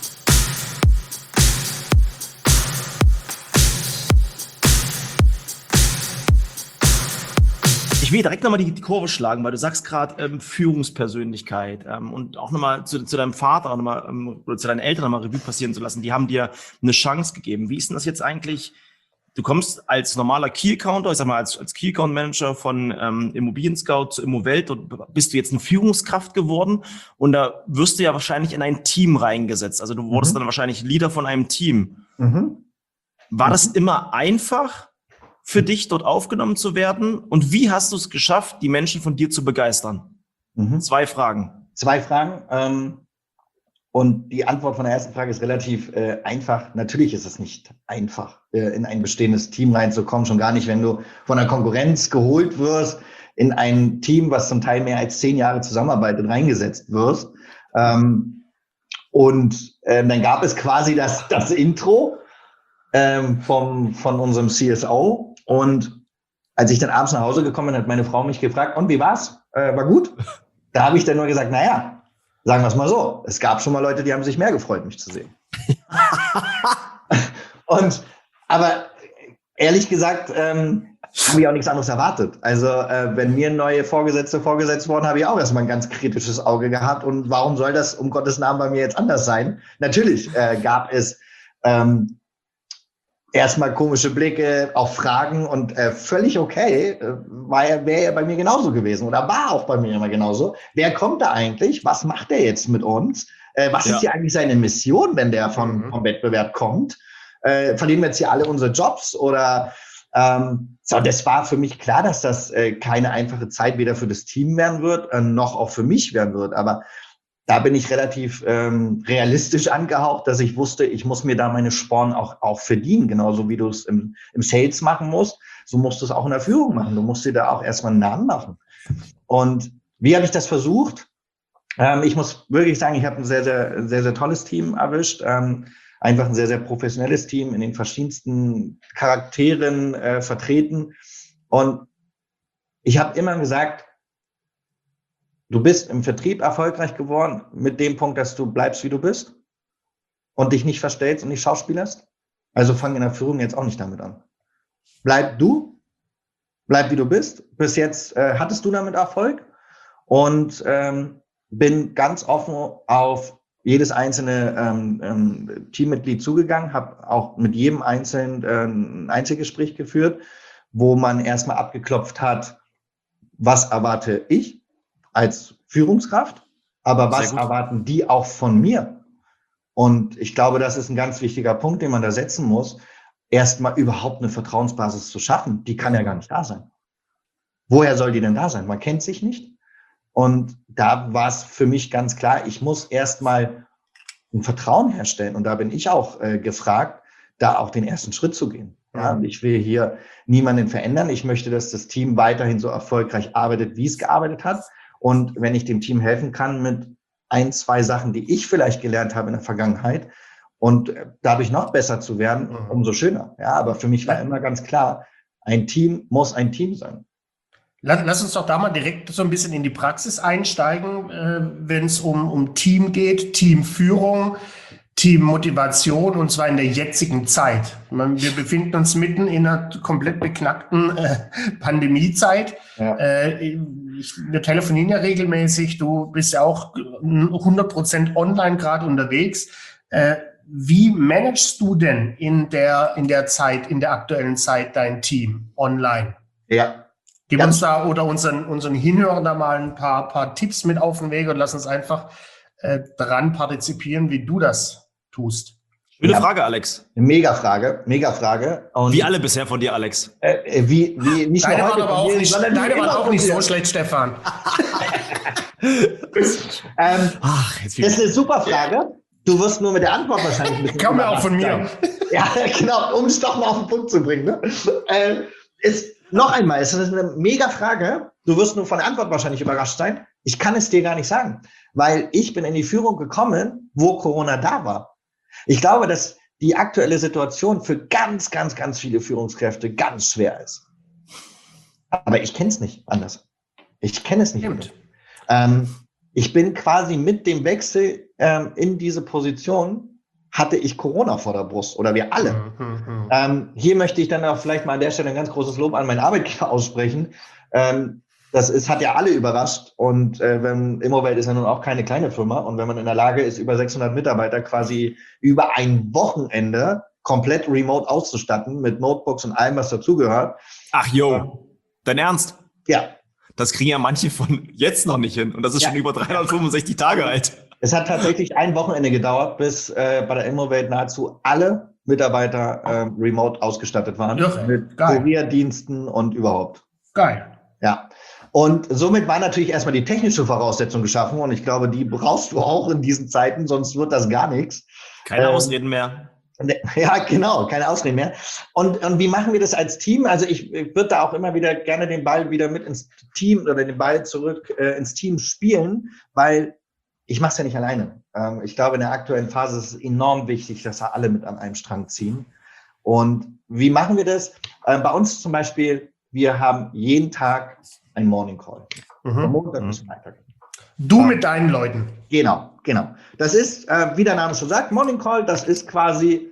Ich will direkt nochmal die, die Kurve schlagen, weil du sagst gerade ähm, Führungspersönlichkeit ähm, und auch nochmal zu, zu deinem Vater noch mal, ähm, oder zu deinen Eltern nochmal Revue passieren zu lassen. Die haben dir eine Chance gegeben. Wie ist denn das jetzt eigentlich? Du kommst als normaler Key-Accounter, ich sag mal als, als Key-Account-Manager von ähm, Immobilien-Scout zu Immowelt und bist du jetzt eine Führungskraft geworden und da wirst du ja wahrscheinlich in ein Team reingesetzt. Also du wurdest mhm. dann wahrscheinlich Leader von einem Team. Mhm. War das immer einfach für dich, dort aufgenommen zu werden? Und wie hast du es geschafft, die Menschen von dir zu begeistern? Mhm. Zwei Fragen. Zwei Fragen. Ähm, und die Antwort von der ersten Frage ist relativ äh, einfach. Natürlich ist es nicht einfach, äh, in ein bestehendes Team reinzukommen. Schon gar nicht, wenn du von der Konkurrenz geholt wirst, in ein Team, was zum Teil mehr als zehn Jahre zusammenarbeitet, reingesetzt wirst. Ähm, und äh, dann gab es quasi das, das Intro ähm, vom, von unserem C S O. Und als ich dann abends nach Hause gekommen bin, hat meine Frau mich gefragt, und wie war's? Äh, war gut? Da habe ich dann nur gesagt, naja, sagen wir es mal so, es gab schon mal Leute, die haben sich mehr gefreut, mich zu sehen. und, aber ehrlich gesagt, ähm, habe ich auch nichts anderes erwartet. Also äh, wenn mir neue Vorgesetzte vorgesetzt wurden, habe ich auch erstmal ein ganz kritisches Auge gehabt. Und warum soll das um Gottes Namen bei mir jetzt anders sein? Natürlich äh, gab es ähm, erstmal komische Blicke, auch Fragen und äh, völlig okay, äh, wäre ja bei mir genauso gewesen oder war auch bei mir immer genauso. Wer kommt da eigentlich? Was macht der jetzt mit uns? Äh, was ja. ist hier eigentlich seine Mission, wenn der vom, mhm. vom Wettbewerb kommt? Äh, verlieren wir jetzt hier alle unsere Jobs? Oder ähm, so, das war für mich klar, dass das äh, keine einfache Zeit weder für das Team werden wird, äh, noch auch für mich werden wird. Aber da bin ich relativ ähm, realistisch angehaucht, dass ich wusste, ich muss mir da meine Sporen auch, auch verdienen. Genauso wie du es im, im Sales machen musst, so musst du es auch in der Führung machen. Du musst dir da auch erstmal einen Namen machen. Und wie habe ich das versucht? Ähm, ich muss wirklich sagen, ich habe ein sehr, sehr, sehr, sehr tolles Team erwischt. Ähm, einfach ein sehr, sehr professionelles Team in den verschiedensten Charakteren äh, vertreten. Und ich habe immer gesagt, du bist im Vertrieb erfolgreich geworden mit dem Punkt, dass du bleibst, wie du bist und dich nicht verstellst und nicht schauspielerst. Also fang in der Führung jetzt auch nicht damit an. Bleib du, bleib wie du bist. Bis jetzt äh, hattest du damit Erfolg und ähm, bin ganz offen auf jedes einzelne ähm, ähm, Teammitglied zugegangen, habe auch mit jedem einzelnen äh, ein Einzelgespräch geführt, wo man erstmal abgeklopft hat, was erwarte ich als Führungskraft, aber was erwarten die auch von mir? Und ich glaube, das ist ein ganz wichtiger Punkt, den man da setzen muss, erstmal überhaupt eine Vertrauensbasis zu schaffen. Die kann ja gar nicht da sein. Woher soll die denn da sein? Man kennt sich nicht. Und da war es für mich ganz klar, ich muss erstmal ein Vertrauen herstellen. Und da bin ich auch äh, gefragt, da auch den ersten Schritt zu gehen. Ja, und ich will hier niemanden verändern. Ich möchte, dass das Team weiterhin so erfolgreich arbeitet, wie es gearbeitet hat. Und wenn ich dem Team helfen kann mit ein, zwei Sachen, die ich vielleicht gelernt habe in der Vergangenheit und dadurch noch besser zu werden, Mhm. umso schöner. Ja, aber für mich war immer ganz klar, ein Team muss ein Team sein. Lass, lass uns doch da mal direkt so ein bisschen in die Praxis einsteigen, äh, wenn es um, um Team geht, Teamführung, Teammotivation, und zwar in der jetzigen Zeit. Ich meine, wir befinden uns mitten in einer komplett beknackten äh, Pandemiezeit. Ja. Äh, ich, wir telefonieren ja regelmäßig, du bist ja auch hundert Prozent online gerade unterwegs. Äh, wie managst du denn in der, in der Zeit, in der aktuellen Zeit dein Team online? Ja. Gib Ganz uns da oder unseren, unseren Hinhörern da mal ein paar, paar Tipps mit auf den Weg und lass uns einfach äh, daran partizipieren, wie du das tust. Schöne Ja. Frage, Alex. Mega Frage, mega Frage. Und Wie alle bisher von dir, Alex. Äh, wie, wie, nicht Deine nur waren heute aber von auch mir, nicht, sondern deine immer waren auch von nicht mir. so schlecht, Stefan. ähm, Ach, jetzt das ist eine super Frage. Du wirst nur mit der Antwort wahrscheinlich ein bisschen Kam ja auch von mir. überrascht sein. Ja, genau, um es doch mal auf den Punkt zu bringen. Ne? Äh, ist, noch einmal, es ist eine mega Frage. Du wirst nur von der Antwort wahrscheinlich überrascht sein. Ich kann es dir gar nicht sagen, weil ich bin in die Führung gekommen, wo Corona da war. Ich glaube, dass die aktuelle Situation für ganz, ganz, ganz viele Führungskräfte ganz schwer ist. Aber ich kenne es nicht anders. Ich kenne es nicht anders. Ähm, ich bin quasi mit dem Wechsel ähm, in diese Position, hatte ich Corona vor der Brust oder wir alle. Mhm. Ähm, hier möchte ich dann auch vielleicht mal an der Stelle ein ganz großes Lob an meinen Arbeitgeber aussprechen. Ähm, das ist, hat ja alle überrascht, und äh, wenn, Immowelt ist ja nun auch keine kleine Firma, und wenn man in der Lage ist, über sechshundert Mitarbeiter quasi über ein Wochenende komplett remote auszustatten mit Notebooks und allem, was dazugehört. Ach, yo, dein Ernst? Ja. Das kriegen ja manche von jetzt noch nicht hin, und das ist Ja. schon über dreihundertfünfundsechzig Tage alt. Es hat tatsächlich ein Wochenende gedauert, bis äh, bei der Immowelt nahezu alle Mitarbeiter äh, remote ausgestattet waren. Irre. Mit Geil. Kurierdiensten und überhaupt. Geil. Ja. Und somit war natürlich erstmal die technische Voraussetzung geschaffen, und ich glaube, die brauchst du auch in diesen Zeiten, sonst wird das gar nichts. Keine Ähm, Ausreden mehr. Ja, genau, keine Ausreden mehr. Und, und wie machen wir das als Team? Also ich, ich würde da auch immer wieder gerne den Ball wieder mit ins Team oder den Ball zurück äh, ins Team spielen, weil ich mache es ja nicht alleine. Ähm, ich glaube, in der aktuellen Phase ist es enorm wichtig, dass da alle mit an einem Strang ziehen. Und wie machen wir das? Äh, bei uns zum Beispiel, wir haben jeden Tag ein Morning Call. Von Mhm. Montag bis Freitag. Du mit deinen Leuten. Genau, genau. Das ist, äh, wie der Name schon sagt, Morning Call, das ist quasi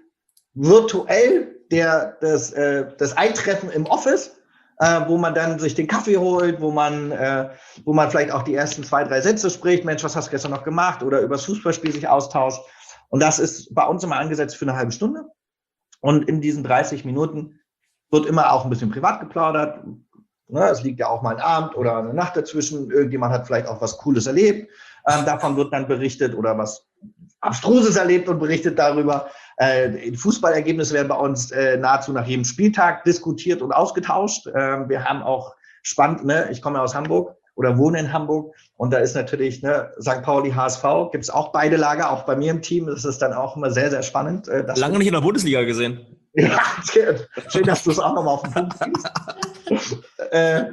virtuell der, das, äh, das Eintreffen im Office, äh, wo man dann sich den Kaffee holt, wo man, äh, wo man vielleicht auch die ersten zwei, drei Sätze spricht. Mensch, was hast du gestern noch gemacht? Oder über das Fußballspiel sich austauscht. Und das ist bei uns immer angesetzt für eine halbe Stunde. Und in diesen dreißig Minuten wird immer auch ein bisschen privat geplaudert. Ne, es liegt ja auch mal ein Abend oder eine Nacht dazwischen. Irgendjemand hat vielleicht auch was Cooles erlebt. Ähm, davon wird dann berichtet, oder was Abstruses erlebt und berichtet darüber. Äh, die Fußballergebnisse werden bei uns äh, nahezu nach jedem Spieltag diskutiert und ausgetauscht. Ähm, wir haben auch spannend, ne, ich komme aus Hamburg oder wohne in Hamburg, und da ist natürlich ne, Sankt Pauli, H S V, gibt es auch beide Lager, auch bei mir im Team. Das ist dann auch immer sehr, sehr spannend. Äh, das Lange nicht in der Bundesliga gesehen. Ja, schön, dass du es auch nochmal auf den Punkt siehst. äh,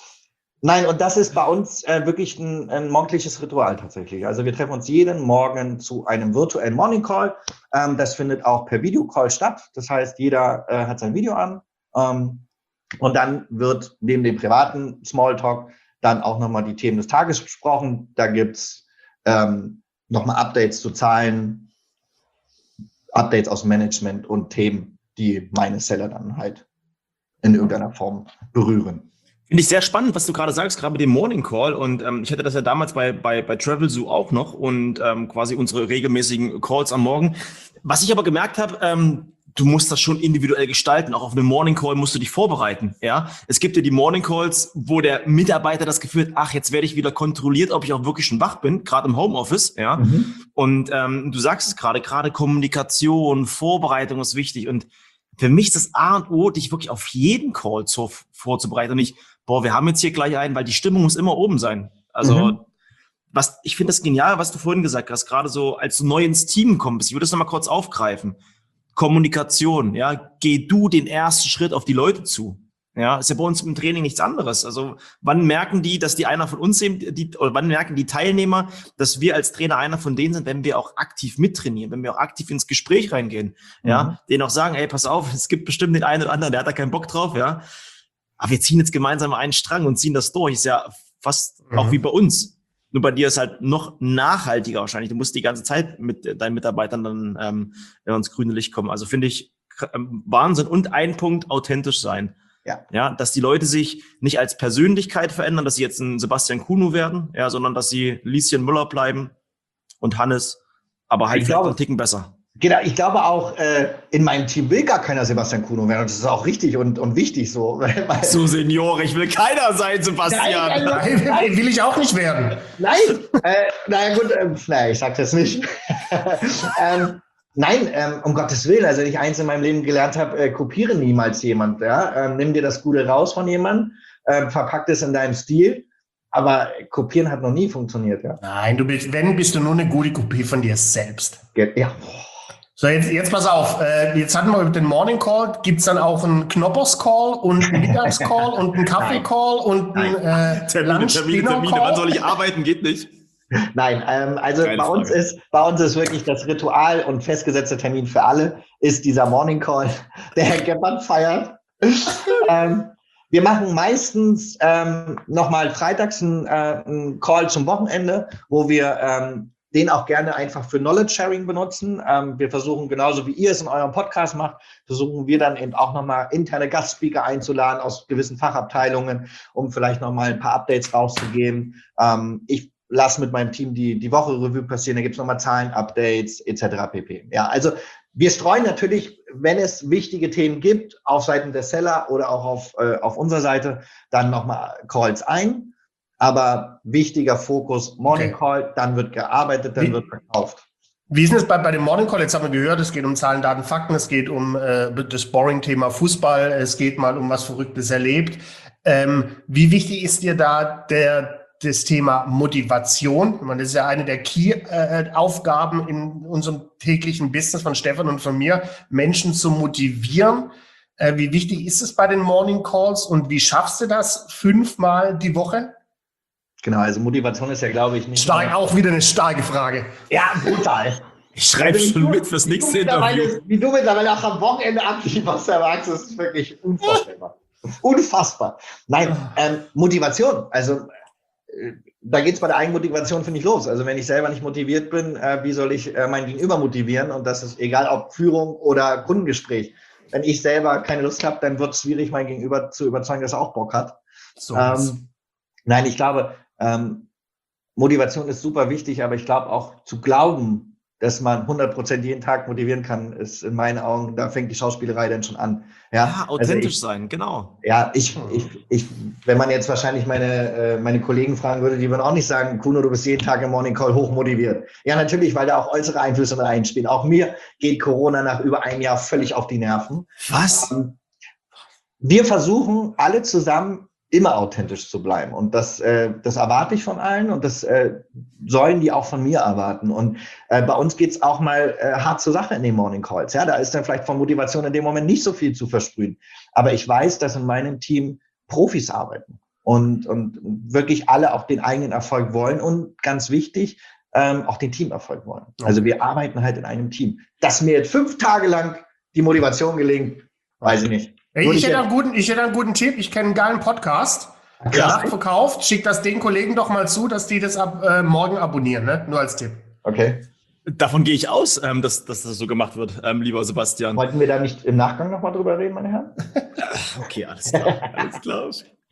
nein, und das ist bei uns äh, wirklich ein, ein morgendliches Ritual tatsächlich. Also wir treffen uns jeden Morgen zu einem virtuellen Morning Call. Ähm, das findet auch per Videocall statt. Das heißt, jeder äh, hat sein Video an. Ähm, und dann wird neben dem privaten Smalltalk dann auch nochmal die Themen des Tages besprochen. Da gibt's ähm, nochmal Updates zu Zahlen, Updates aus dem Management und Themen, die meine Seller dann halt in irgendeiner Form berühren. Finde ich sehr spannend, was du gerade sagst, gerade mit dem Morning Call. Und ähm, ich hatte das ja damals bei, bei, bei Travel Zoo auch noch, und ähm, quasi unsere regelmäßigen Calls am Morgen. Was ich aber gemerkt habe, ähm, du musst das schon individuell gestalten. Auch auf einem Morning Call musst du dich vorbereiten. Ja, es gibt ja die Morning Calls, wo der Mitarbeiter das Gefühl hat, ach, jetzt werde ich wieder kontrolliert, ob ich auch wirklich schon wach bin, gerade im Homeoffice. Ja, Mhm. und ähm, du sagst es gerade, gerade Kommunikation, Vorbereitung ist wichtig. Und für mich ist das A und O, dich wirklich auf jeden Call zu, vorzubereiten und nicht, boah, wir haben jetzt hier gleich einen, weil die Stimmung muss immer oben sein. Also, Mhm. was ich finde das genial, was du vorhin gesagt hast, gerade so, als du neu ins Team kommst. Ich würde das nochmal kurz aufgreifen. Kommunikation, ja, geh du den ersten Schritt auf die Leute zu. Ja, ist ja bei uns im Training nichts anderes. Also wann merken die, dass die einer von uns sind, die, oder wann merken die Teilnehmer, dass wir als Trainer einer von denen sind, wenn wir auch aktiv mittrainieren, wenn wir auch aktiv ins Gespräch reingehen, mhm. ja, denen auch sagen, ey, pass auf, es gibt bestimmt den einen oder anderen, der hat da keinen Bock drauf, ja, aber wir ziehen jetzt gemeinsam einen Strang und ziehen das durch, ist ja fast mhm. auch wie bei uns. Nur bei dir ist halt noch nachhaltiger wahrscheinlich. Du musst die ganze Zeit mit deinen Mitarbeitern dann ähm, ins grüne Licht kommen. Also finde ich ähm, Wahnsinn. Und ein Punkt, authentisch sein. Ja. Ja, dass die Leute sich nicht als Persönlichkeit verändern, dass sie jetzt ein Sebastian Kuno werden, ja, sondern dass sie Lieschen Müller bleiben und Hannes, aber halt ich vielleicht glaube, einen Ticken besser. Genau, ich glaube auch, äh, in meinem Team will gar keiner Sebastian Kuno werden. Und das ist auch richtig und, und wichtig so. Weil, so, Senior, ich will keiner sein, Sebastian. Nein, nein, nein, will ich auch nicht werden. Nein, äh, naja gut, äh, naja, ich sag das nicht. ähm, Nein, ähm, um Gottes Willen, also wenn ich eins in meinem Leben gelernt habe, äh, kopiere niemals jemand. Ja? Ähm, nimm dir das Gute raus von jemandem, äh, verpack es in deinem Stil, aber kopieren hat noch nie funktioniert. Ja? Nein, du bist, wenn, bist du nur eine gute Kopie von dir selbst. Ja. So, jetzt, jetzt pass auf, äh, jetzt hatten wir den Morning Call, gibt's dann auch einen Knoppers Call und einen Mittags Call und einen Kaffee Call und einen äh, Termine, Lunch Termine, Termine, wann soll ich arbeiten, geht nicht. Nein, ähm, also Keine bei uns Frage. ist bei uns ist wirklich das Ritual und festgesetzter Termin für alle ist dieser Morning Call, der Herr Gebhardt feiert. ähm, wir machen meistens ähm, nochmal freitags einen, äh, einen Call zum Wochenende, wo wir ähm, den auch gerne einfach für Knowledge Sharing benutzen. Ähm, wir versuchen genauso wie ihr es in eurem Podcast macht, versuchen wir dann eben auch nochmal interne Gastspeaker einzuladen aus gewissen Fachabteilungen, um vielleicht nochmal ein paar Updates rauszugeben. Ähm, ich lass mit meinem Team die, die Woche Revue passieren, da gibt's nochmal Zahlen-Updates et cetera pp. Ja, also wir streuen natürlich, wenn es wichtige Themen gibt, auf Seiten der Seller oder auch auf, äh, auf unserer Seite, dann nochmal Calls ein. Aber wichtiger Fokus, Morning Okay. Call, dann wird gearbeitet, dann Wie- wird verkauft. Wie ist denn es bei, bei dem Morning Call? Jetzt haben wir gehört, es geht um Zahlen, Daten, Fakten, es geht um äh, das Boring-Thema Fußball, es geht mal um was Verrücktes erlebt. Ähm, wie wichtig ist dir da der das Thema Motivation? Ich meine, das ist ja eine der Key-Aufgaben in unserem täglichen Business von Stefan und von mir, Menschen zu motivieren. Äh, wie wichtig ist es bei den Morning Calls und wie schaffst du das fünfmal die Woche? Genau, also Motivation ist ja, glaube ich, nicht... Stark, auch wieder eine starke Frage. Ja, brutal. Ich schreibe Also, wie schon du- mit fürs wie du nächste mittlerweile- Interview. Wie du mittlerweile auch am Wochenende ablieferst, Herr Max, das ist wirklich unvorstellbar. Unfassbar. Nein, ähm, Motivation. Also äh, da geht's bei der Eigenmotivation, finde ich, los. Also wenn ich selber nicht motiviert bin, äh, wie soll ich äh, mein Gegenüber motivieren? Und das ist egal, ob Führung oder Kundengespräch. Wenn ich selber keine Lust habe, dann wird es schwierig, mein Gegenüber zu überzeugen, dass er auch Bock hat. So, Ähm, nein, ich glaube, ähm, Motivation ist super wichtig, aber ich glaube auch zu glauben, dass man hundert Prozent jeden Tag motivieren kann, ist in meinen Augen, da fängt die Schauspielerei dann schon an. Ja, Ja, also authentisch ich, sein, genau. ja, ich, ich, ich, wenn man jetzt wahrscheinlich meine, äh, meine Kollegen fragen würde, die würden auch nicht sagen, Kuno, du bist jeden Tag im Morning Call hochmotiviert. Ja, natürlich, weil da auch äußere Einflüsse mit einspielen. Auch mir geht Corona nach über einem Jahr völlig auf die Nerven. Was? Ähm, Wir versuchen alle zusammen immer authentisch zu bleiben und das, äh, das erwarte ich von allen und das äh, sollen die auch von mir erwarten. Und äh, bei uns geht's auch mal äh, hart zur Sache in den Morning Calls. Ja, da ist dann vielleicht von Motivation in dem Moment nicht so viel zu versprühen. Aber ich weiß, dass in meinem Team Profis arbeiten und, und wirklich alle auch den eigenen Erfolg wollen und ganz wichtig, ähm, auch den Teamerfolg wollen. Also wir arbeiten halt in einem Team. Dass mir jetzt fünf Tage lang die Motivation gelingt, weiß ich nicht. Hey, Würde ich, ich hätte jetzt- einen guten, ich hätte einen guten Tipp. Ich kenne einen geilen Podcast. Der Ja. hat verkauft. Schick das den Kollegen doch mal zu, dass die das ab äh, morgen abonnieren. Ne? Nur als Tipp. Okay. Davon gehe ich aus, ähm, dass, dass das so gemacht wird, ähm, lieber Sebastian. Wollten wir da nicht im Nachgang nochmal drüber reden, meine Herren? Okay, alles klar. Alles klar.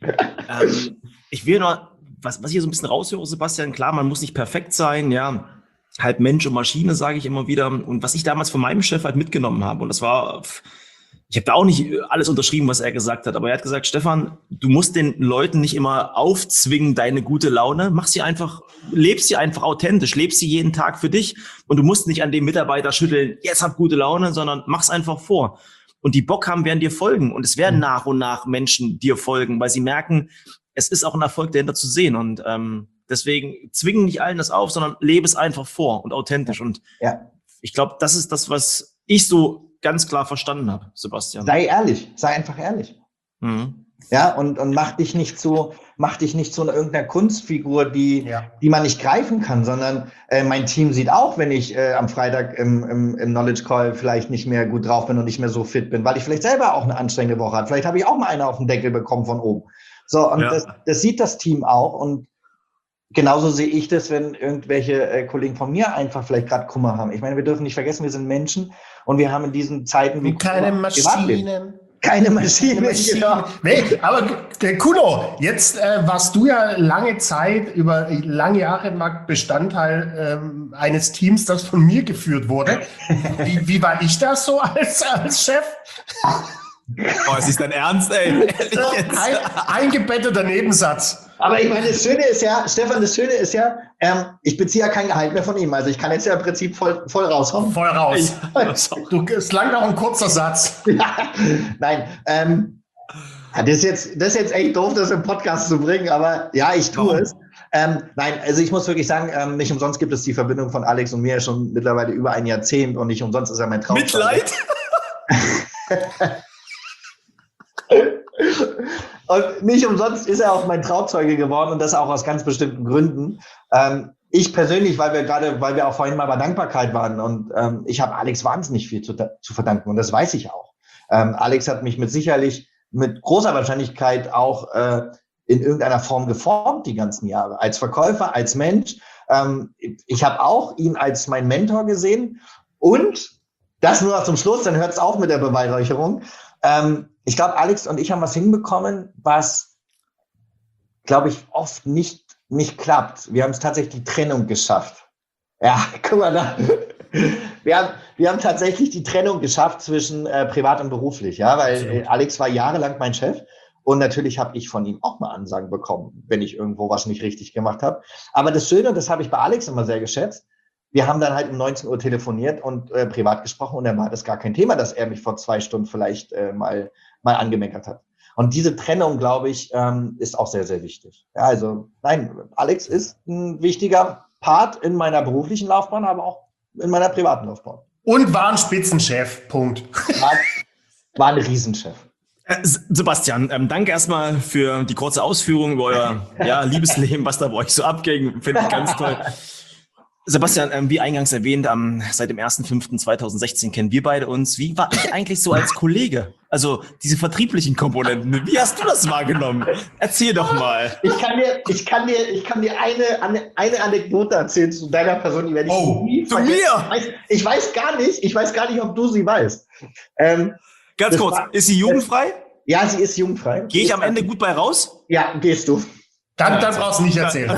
ähm, ich will noch, was, was ich hier so ein bisschen raushöre, Sebastian, klar, man muss nicht perfekt sein, ja. Halt Mensch und Maschine, sage ich immer wieder. Und was ich damals von meinem Chef halt mitgenommen habe, und das war, ich habe da auch nicht alles unterschrieben, was er gesagt hat, aber er hat gesagt, Stefan, du musst den Leuten nicht immer aufzwingen, deine gute Laune. Mach sie einfach, lebst sie einfach authentisch, lebst sie jeden Tag für dich und du musst nicht an den Mitarbeiter schütteln, jetzt hab gute Laune, sondern mach's einfach vor. Und die Bock haben, werden dir folgen und es werden Mhm. nach und nach Menschen dir folgen, weil sie merken, es ist auch ein Erfolg dahinter zu sehen und ähm, deswegen zwingen nicht allen das auf, sondern lebe es einfach vor und authentisch und Ja. ich glaube, das ist das, was ich so ganz klar verstanden habe, Sebastian. Sei ehrlich, sei einfach ehrlich. Mhm. Ja, und, und mach dich nicht zu, mach dich nicht zu irgendeiner Kunstfigur, die, Ja. die man nicht greifen kann, sondern äh, mein Team sieht auch, wenn ich äh, am Freitag im, im, im Knowledge Call vielleicht nicht mehr gut drauf bin und nicht mehr so fit bin, weil ich vielleicht selber auch eine anstrengende Woche hatte. Vielleicht habe ich auch mal eine auf den Deckel bekommen von oben. So, und Ja. das, das sieht das Team auch. Und genauso sehe ich das, wenn irgendwelche äh, Kollegen von mir einfach vielleicht gerade Kummer haben. Ich meine, wir dürfen nicht vergessen, wir sind Menschen und wir haben in diesen Zeiten wie Und keine Corona Privatleben. Maschinen. Keine Maschine. Keine Maschine. Genau. Nee, aber äh, Kuno, jetzt äh, warst du ja lange Zeit, über lange Jahre mal Bestandteil ähm, eines Teams, das von mir geführt wurde. Wie, wie war ich das so als, als Chef? Oh, es ist dein Ernst, ey. Ehrlich jetzt? Ein, eingebetteter Nebensatz. Aber ich meine, das Schöne ist ja, Stefan, das Schöne ist ja, ähm, ich beziehe ja kein Gehalt mehr von ihm. Also ich kann jetzt ja im Prinzip voll, voll raushauen. Voll raus. Du, es langt auch ein kurzer Satz. Nein, ähm, das ist jetzt, das ist jetzt echt doof, das im Podcast zu bringen, aber ja, ich tue Warum? es. Ähm, nein, also ich muss wirklich sagen, ähm, nicht umsonst gibt es die Verbindung von Alex und mir schon mittlerweile über ein Jahrzehnt und nicht umsonst ist er mein Traum. Mitleid? Und nicht umsonst ist er auch mein Trauzeuge geworden und das auch aus ganz bestimmten Gründen. Ähm, ich persönlich, weil wir gerade, weil wir auch vorhin mal bei Dankbarkeit waren und ähm, ich habe Alex wahnsinnig viel zu, zu verdanken und das weiß ich auch. Ähm, Alex hat mich mit sicherlich, mit großer Wahrscheinlichkeit auch äh, in irgendeiner Form geformt die ganzen Jahre. Als Verkäufer, als Mensch. Ähm, ich habe auch ihn als mein Mentor gesehen und das nur noch zum Schluss, dann hört es auf mit der Beweihräucherung. Ähm, ich glaube, Alex und ich haben was hinbekommen, was, glaube ich, oft nicht, nicht klappt. Wir haben es tatsächlich die Trennung geschafft. Ja, guck mal da. Wir haben, wir haben tatsächlich die Trennung geschafft zwischen äh, privat und beruflich, ja, weil äh, Alex war jahrelang mein Chef und natürlich habe ich von ihm auch mal Ansagen bekommen, wenn ich irgendwo was nicht richtig gemacht habe. Aber das Schöne, und das habe ich bei Alex immer sehr geschätzt, wir haben dann halt um neunzehn Uhr telefoniert und äh, privat gesprochen und dann war das gar kein Thema, dass er mich vor zwei Stunden vielleicht äh, mal, mal angemeckert hat. Und diese Trennung, glaube ich, ähm, ist auch sehr, sehr wichtig. Ja, also nein, Alex ist ein wichtiger Part in meiner beruflichen Laufbahn, aber auch in meiner privaten Laufbahn. Und war ein Spitzenchef. Punkt. War, war ein Riesenchef. Äh, Sebastian, ähm, danke erstmal für die kurze Ausführung über euer ja, Liebesleben, was da bei euch so abging. Finde ich ganz toll. Sebastian, ähm, wie eingangs erwähnt, ähm, seit dem ersten fünften zweitausendsechzehn kennen wir beide uns. Wie war ich eigentlich so als Kollege? Also diese vertrieblichen Komponenten, wie hast du das wahrgenommen? Erzähl doch mal. Ich kann dir, ich kann dir, ich kann dir eine, eine Anekdote erzählen zu deiner Person, die werde ich Oh, nie zu vergessen. mir? Ich weiß, ich weiß gar nicht, ich weiß gar nicht, ob du sie weißt. Ähm, Ganz das kurz, war- ist sie jugendfrei? ja, sie ist jugendfrei. Gehe ich am Ende gut bei raus? Ja, gehst du. Dann, dann brauchst du nicht erzählen.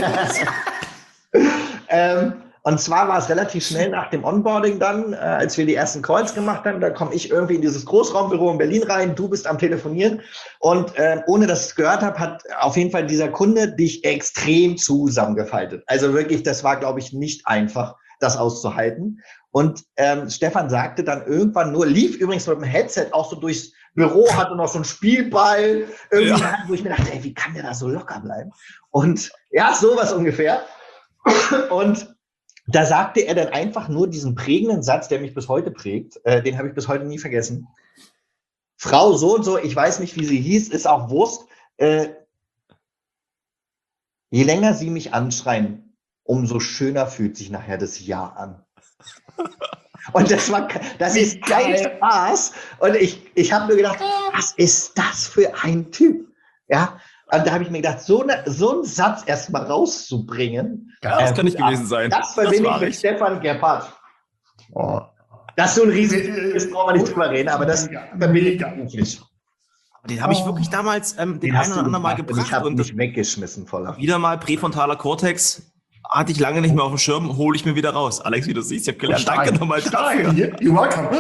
ähm, und zwar war es relativ schnell nach dem Onboarding dann, äh, als wir die ersten Calls gemacht haben, da komme ich irgendwie in dieses Großraumbüro in Berlin rein, du bist am Telefonieren und äh, ohne dass ich es gehört habe, hat auf jeden Fall dieser Kunde dich extrem zusammengefaltet. Also wirklich, das war, glaube ich, nicht einfach, das auszuhalten. Und ähm, Stefan sagte dann irgendwann nur, lief übrigens mit dem Headset auch so durchs Büro, hatte noch so einen Spielball, irgendwie, Ja. wo ich mir dachte, ey, wie kann der da so locker bleiben? Und ja, sowas ungefähr. Und da sagte er dann einfach nur diesen prägenden Satz, der mich bis heute prägt, äh, den habe ich bis heute nie vergessen. Frau so und so, ich weiß nicht, wie sie hieß, ist auch Wurst. Äh, je länger sie mich anschreien, umso schöner fühlt sich nachher das Ja an. Und das war, das ist kein Geil. Spaß. Und ich, ich habe mir gedacht, was ist das für ein Typ? Ja, und da habe ich mir gedacht, so, eine, so einen Satz erstmal rauszubringen, Ja, das äh, kann nicht gewesen sein. das verbinde war ich mit ich. Stefan Gebhardt. Oh. Das ist so ein riesen, das brauchen wir nicht drüber reden, aber das Mega, verbinde ich mega. beruflich. Den habe ich Oh. wirklich damals ähm, den, Den hast einen oder du anderen Mal gebracht und ich gebracht habe und mich weggeschmissen voller. wieder mal präfrontaler Cortex. Hatte ich lange nicht mehr auf dem Schirm, hole ich mir wieder raus. Alex, wie du siehst, ich habe gelernt. Danke nochmal dafür. Stark. You're welcome.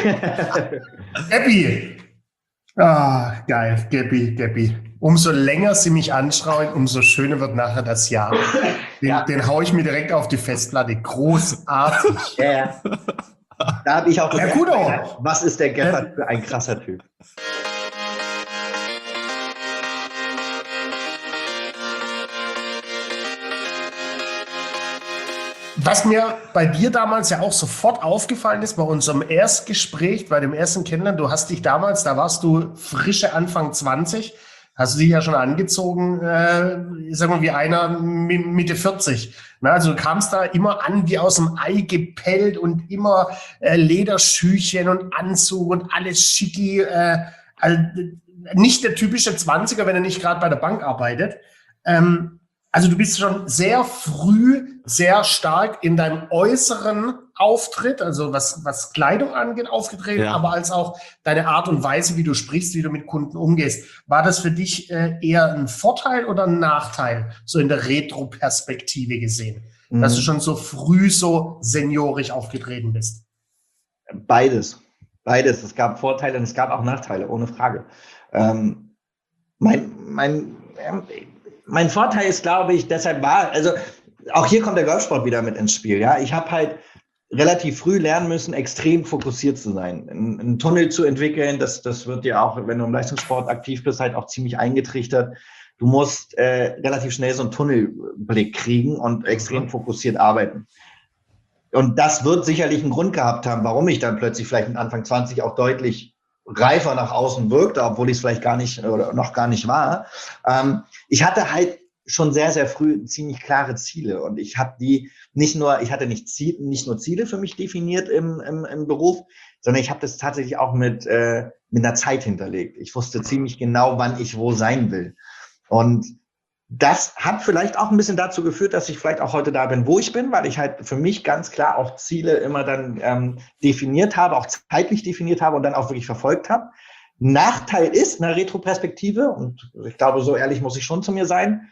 Gabby. Ah, geil. Gabby, Gabby. Umso länger sie mich anschreien, umso schöner wird nachher das Jahr. Den, Ja. den haue ich mir direkt auf die Festplatte. Großartig. Ja, ja. Da habe ich auch Ja, gemerkt, gut auch. was ist der Gebhardt für ein krasser Typ. was mir bei dir damals ja auch sofort aufgefallen ist, bei unserem Erstgespräch, bei dem ersten Kennenlernen, du hast dich damals, da warst du frische Anfang zwanzig, hast du dich ja schon angezogen, äh, ich sag mal, wie einer Mitte vierzig. Na, also du kamst da immer an wie aus dem Ei gepellt und immer äh, Lederschüchen und Anzug und alles schicki. Äh, also nicht der typische zwanziger, wenn er nicht gerade bei der Bank arbeitet. Ähm, also du bist schon sehr früh sehr stark in deinem äußeren Auftritt, also was, was Kleidung angeht, aufgetreten, ja. aber als auch deine Art und Weise, wie du sprichst, wie du mit Kunden umgehst. War das für dich äh, eher ein Vorteil oder ein Nachteil, so in der Retro-Perspektive gesehen, mhm. dass du schon so früh so seniorisch aufgetreten bist? Beides. Beides. Es gab Vorteile und es gab auch Nachteile, ohne Frage. Ähm, mein, mein, ähm, mein Vorteil ist, glaube ich, deshalb war, also auch hier kommt der Golfsport wieder mit ins Spiel. Ja, ich habe halt relativ früh lernen müssen, extrem fokussiert zu sein, einen, einen Tunnel zu entwickeln. Das, das wird dir auch, wenn du im Leistungssport aktiv bist, halt auch ziemlich eingetrichtert. Du musst äh, relativ schnell so einen Tunnelblick kriegen und extrem mhm. fokussiert arbeiten. Und das wird sicherlich einen Grund gehabt haben, warum ich dann plötzlich vielleicht mit Anfang zwanzig auch deutlich reifer nach außen wirkte, obwohl ich es vielleicht gar nicht oder noch gar nicht war. Ähm, ich hatte halt schon sehr, sehr früh ziemlich klare Ziele und ich habe die nicht nur, ich hatte nicht, Ziel, nicht nur Ziele für mich definiert im, im, im Beruf, sondern ich habe das tatsächlich auch mit, äh, mit einer Zeit hinterlegt. Ich wusste ziemlich genau, wann ich wo sein will. Und das hat vielleicht auch ein bisschen dazu geführt, dass ich vielleicht auch heute da bin, wo ich bin, weil ich halt für mich ganz klar auch Ziele immer dann ähm, definiert habe, auch zeitlich definiert habe und dann auch wirklich verfolgt habe. Nachteil ist eine Retroperspektive, und ich glaube, so ehrlich muss ich schon zu mir sein,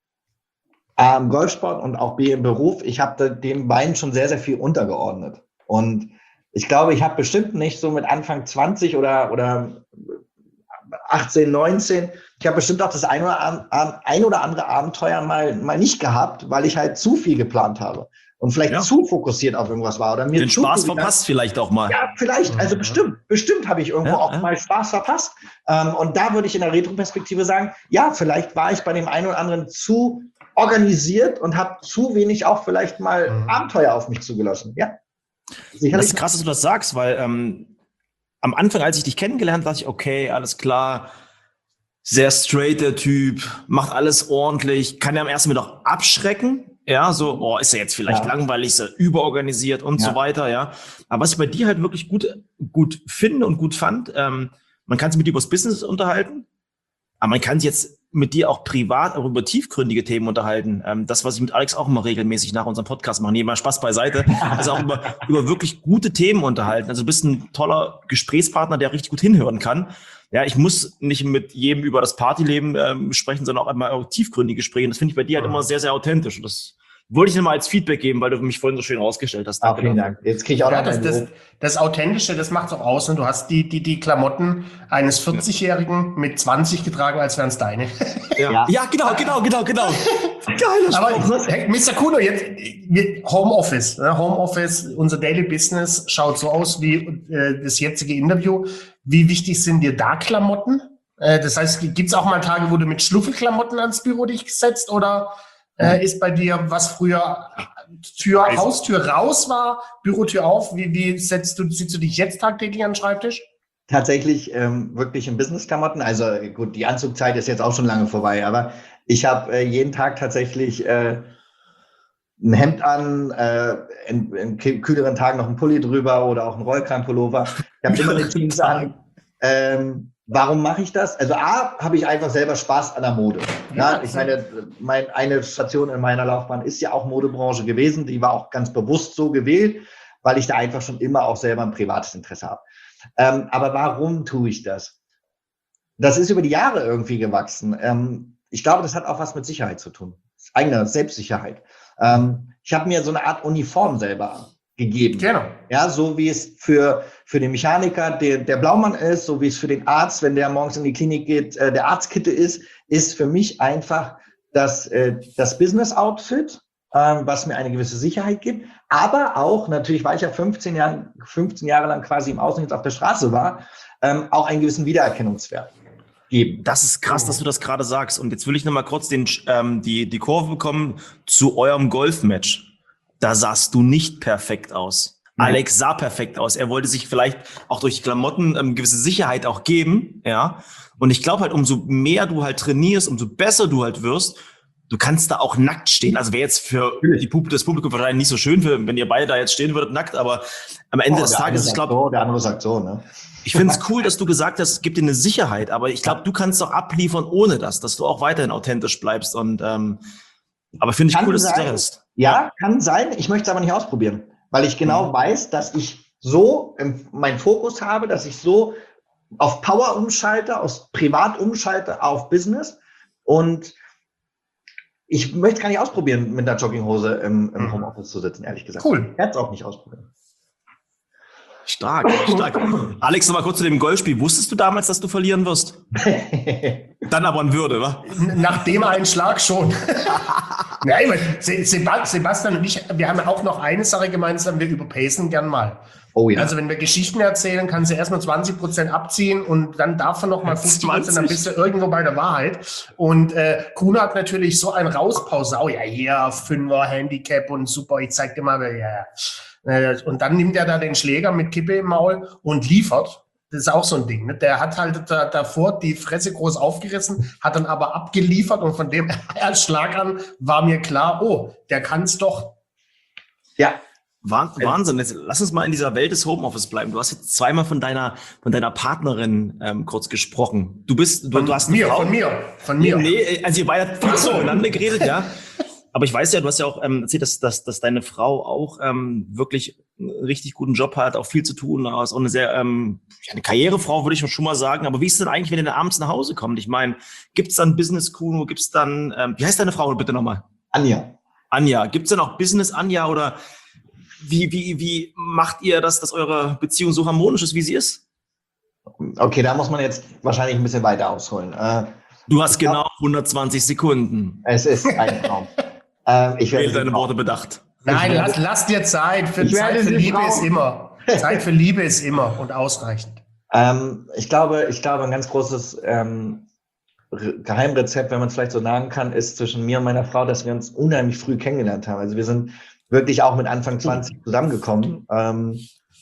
A im Golfsport und auch B im Beruf, ich habe dem beiden schon sehr, sehr viel untergeordnet. Und ich glaube, ich habe bestimmt nicht so mit Anfang zwanzig oder, oder achtzehn, neunzehn, ich habe bestimmt auch das ein oder, ein oder andere Abenteuer mal, mal nicht gehabt, weil ich halt zu viel geplant habe und vielleicht ja. zu fokussiert auf irgendwas war. Oder mir den zu Spaß verpasst vielleicht auch mal. Ja, vielleicht, also bestimmt, bestimmt habe ich irgendwo ja, auch ja. mal Spaß verpasst. Und da würde ich in der Retroperspektive sagen, ja, vielleicht war ich bei dem einen oder anderen zu organisiert und habe zu wenig auch vielleicht mal mhm. Abenteuer auf mich zugelassen. Ja. Sicherlich. Das ist krass, dass du das sagst, weil ähm, am Anfang, als ich dich kennengelernt habe, dachte ich, okay, alles klar, sehr straight der Typ, macht alles ordentlich, kann ja am ersten Mal doch abschrecken. Ja, so, oh, ist er jetzt vielleicht ja. langweilig, ist er überorganisiert und ja. so weiter, ja. Aber was ich bei dir halt wirklich gut, gut finde und gut fand, ähm, man kann sich mit dir über das Business unterhalten, aber man kann sich jetzt mit dir auch privat auch über tiefgründige Themen unterhalten. Ähm, das, was ich mit Alex auch immer regelmäßig nach unserem Podcast mache, nee, mal Spaß beiseite, also auch über, über wirklich gute Themen unterhalten. Also du bist ein toller Gesprächspartner, der richtig gut hinhören kann. Ja, ich muss nicht mit jedem über das Partyleben ähm, sprechen, sondern auch einmal auch tiefgründige Gespräche. Und das finde ich bei dir halt immer sehr, sehr authentisch. Und das wollte ich dir mal als Feedback geben, weil du mich vorhin so schön rausgestellt hast. Danke. Ah, vielen Dank. Jetzt kriege ich auch ja, noch das, das, das Authentische, das macht es auch aus. Ne? Du hast die, die, die Klamotten eines vierzigjährigen mit zwanzig getragen, als wären es deine. Ja. ja, genau, genau, genau, genau. Geil. Aber hey, Mister Kuno, jetzt Homeoffice. Ne? Homeoffice, unser Daily Business schaut so aus wie äh, das jetzige Interview. Wie wichtig sind dir da Klamotten? Äh, das heißt, gibt es auch mal Tage, wo du mit Schluffelklamotten ans Büro dich setzt oder Äh, ist bei dir, was früher Tür, also, Haustür raus war, Bürotür auf? Wie, wie setzt du, sitzt du dich jetzt tagtäglich an den Schreibtisch? Tatsächlich ähm, wirklich in Business-Klamotten. Also gut, die Anzugzeit ist jetzt auch schon lange vorbei, aber ich habe äh, jeden Tag tatsächlich äh, ein Hemd an, äh, in, in kühleren Tagen noch ein Pulli drüber oder auch ein Rollkragenpullover. Ich habe immer eine Jeans an. Ähm, Warum mache ich das? Also A, habe ich einfach selber Spaß an der Mode. Ja, ich meine, mein, eine Station in meiner Laufbahn ist ja auch Modebranche gewesen. Die war auch ganz bewusst so gewählt, weil ich da einfach schon immer auch selber ein privates Interesse habe. Ähm, aber warum tue ich das? Das ist über die Jahre irgendwie gewachsen. Ähm, ich glaube, das hat auch was mit Sicherheit zu tun. Eigene Selbstsicherheit. Ähm, ich habe mir so eine Art Uniform selber gegeben. Genau. Ja, so wie es für, für den Mechaniker der, der Blaumann ist, so wie es für den Arzt, wenn der morgens in die Klinik geht, äh, der Arztkitte ist, ist für mich einfach das, äh, das Business-Outfit, ähm, was mir eine gewisse Sicherheit gibt, aber auch, natürlich, weil ich ja fünfzehn Jahre, fünfzehn Jahre lang quasi im Außendienst auf der Straße war, ähm, auch einen gewissen Wiedererkennungswert geben. Das ist krass, dass du das gerade sagst. Und jetzt will ich noch mal kurz den, ähm, die, die Kurve bekommen zu eurem Golfmatch. da sahst du nicht perfekt aus. Mhm. Alex sah perfekt aus. Er wollte sich vielleicht auch durch Klamotten ähm, gewisse Sicherheit auch geben, ja. Und ich glaube halt, umso mehr du halt trainierst, umso besser du halt wirst, du kannst da auch nackt stehen. Also wäre jetzt für die Pub- das Publikum wahrscheinlich nicht so schön, für, wenn ihr beide da jetzt stehen würdet, nackt, aber am Ende oh, des Tages, ich glaube, so, der andere sagt so, ne? Ich finde es cool, dass du gesagt hast, es gibt dir eine Sicherheit, aber ich glaube, du kannst doch abliefern ohne das, dass du auch weiterhin authentisch bleibst. Und ähm, aber finde ich kann cool, dass sein, du das hast. Ja, kann sein. Ich möchte es aber nicht ausprobieren, weil ich genau mhm. weiß, dass ich so meinen Fokus habe, dass ich so auf Power umschalte, aus Privat umschalte auf Business. Und ich möchte es gar nicht ausprobieren, mit einer Jogginghose im, im Homeoffice zu sitzen, ehrlich gesagt. Cool. Ich werde es auch nicht ausprobieren. Stark, stark. Alex, noch mal kurz zu dem Golfspiel. Wusstest du damals, dass du verlieren wirst? Dann aber in Würde, wa? Nach dem einen Schlag schon. Nein, Sebastian und ich, wir haben auch noch eine Sache gemeinsam, wir überpacen gern mal. Oh ja. Also wenn wir Geschichten erzählen, kannst du erstmal zwanzig Prozent abziehen und dann darf er noch mal fünfzig Prozent, dann bist du irgendwo bei der Wahrheit. Und äh, Kuhn hat natürlich so ein Rauspausau, ja hier, Fünfer, Handicap und super, ich zeig dir mal, ja. Und dann nimmt er da den Schläger mit Kippe im Maul und liefert. Das ist auch so ein Ding. Ne? Der hat halt da, davor die Fresse groß aufgerissen, hat dann aber abgeliefert und von dem Schlag an war mir klar, oh, der kann's doch. Ja. Wahnsinn. Jetzt lass uns mal in dieser Welt des Homeoffice bleiben. Du hast jetzt zweimal von deiner von deiner Partnerin ähm, kurz gesprochen. Du bist, du, von du hast mir, Frau. von mir, von mir. Nee, nee, also ihr beide habt viel zueinander geredet, ja. Aber ich weiß ja, du hast ja auch ähm, erzählt, dass, dass, dass deine Frau auch ähm, wirklich einen richtig guten Job hat, auch viel zu tun, ist auch eine sehr ähm, eine Karrierefrau, würde ich schon mal sagen. Aber wie ist es denn eigentlich, wenn ihr dann abends nach Hause kommt? Ich meine, gibt's dann Business Kuno? Gibt's dann, ähm, wie heißt deine Frau bitte nochmal? Anja. Anja. Gibt's dann auch Business Anja oder wie wie wie macht ihr das, dass eure Beziehung so harmonisch ist, wie sie ist? Okay, da muss man jetzt wahrscheinlich ein bisschen weiter ausholen. Äh, du hast genau hundertzwanzig Sekunden. Es ist ein Traum. Ähm, ich werde deine Worte bedacht. Nein, lass, lass dir Zeit. Für Zeit für Liebe Frau. ist immer. Zeit für Liebe ist immer und ausreichend. Ähm, ich glaube, ich glaube, ein ganz großes ähm, Geheimrezept, wenn man es vielleicht so sagen kann, ist zwischen mir und meiner Frau, dass wir uns unheimlich früh kennengelernt haben. Also wir sind wirklich auch mit Anfang zwanzig zusammengekommen. Ähm,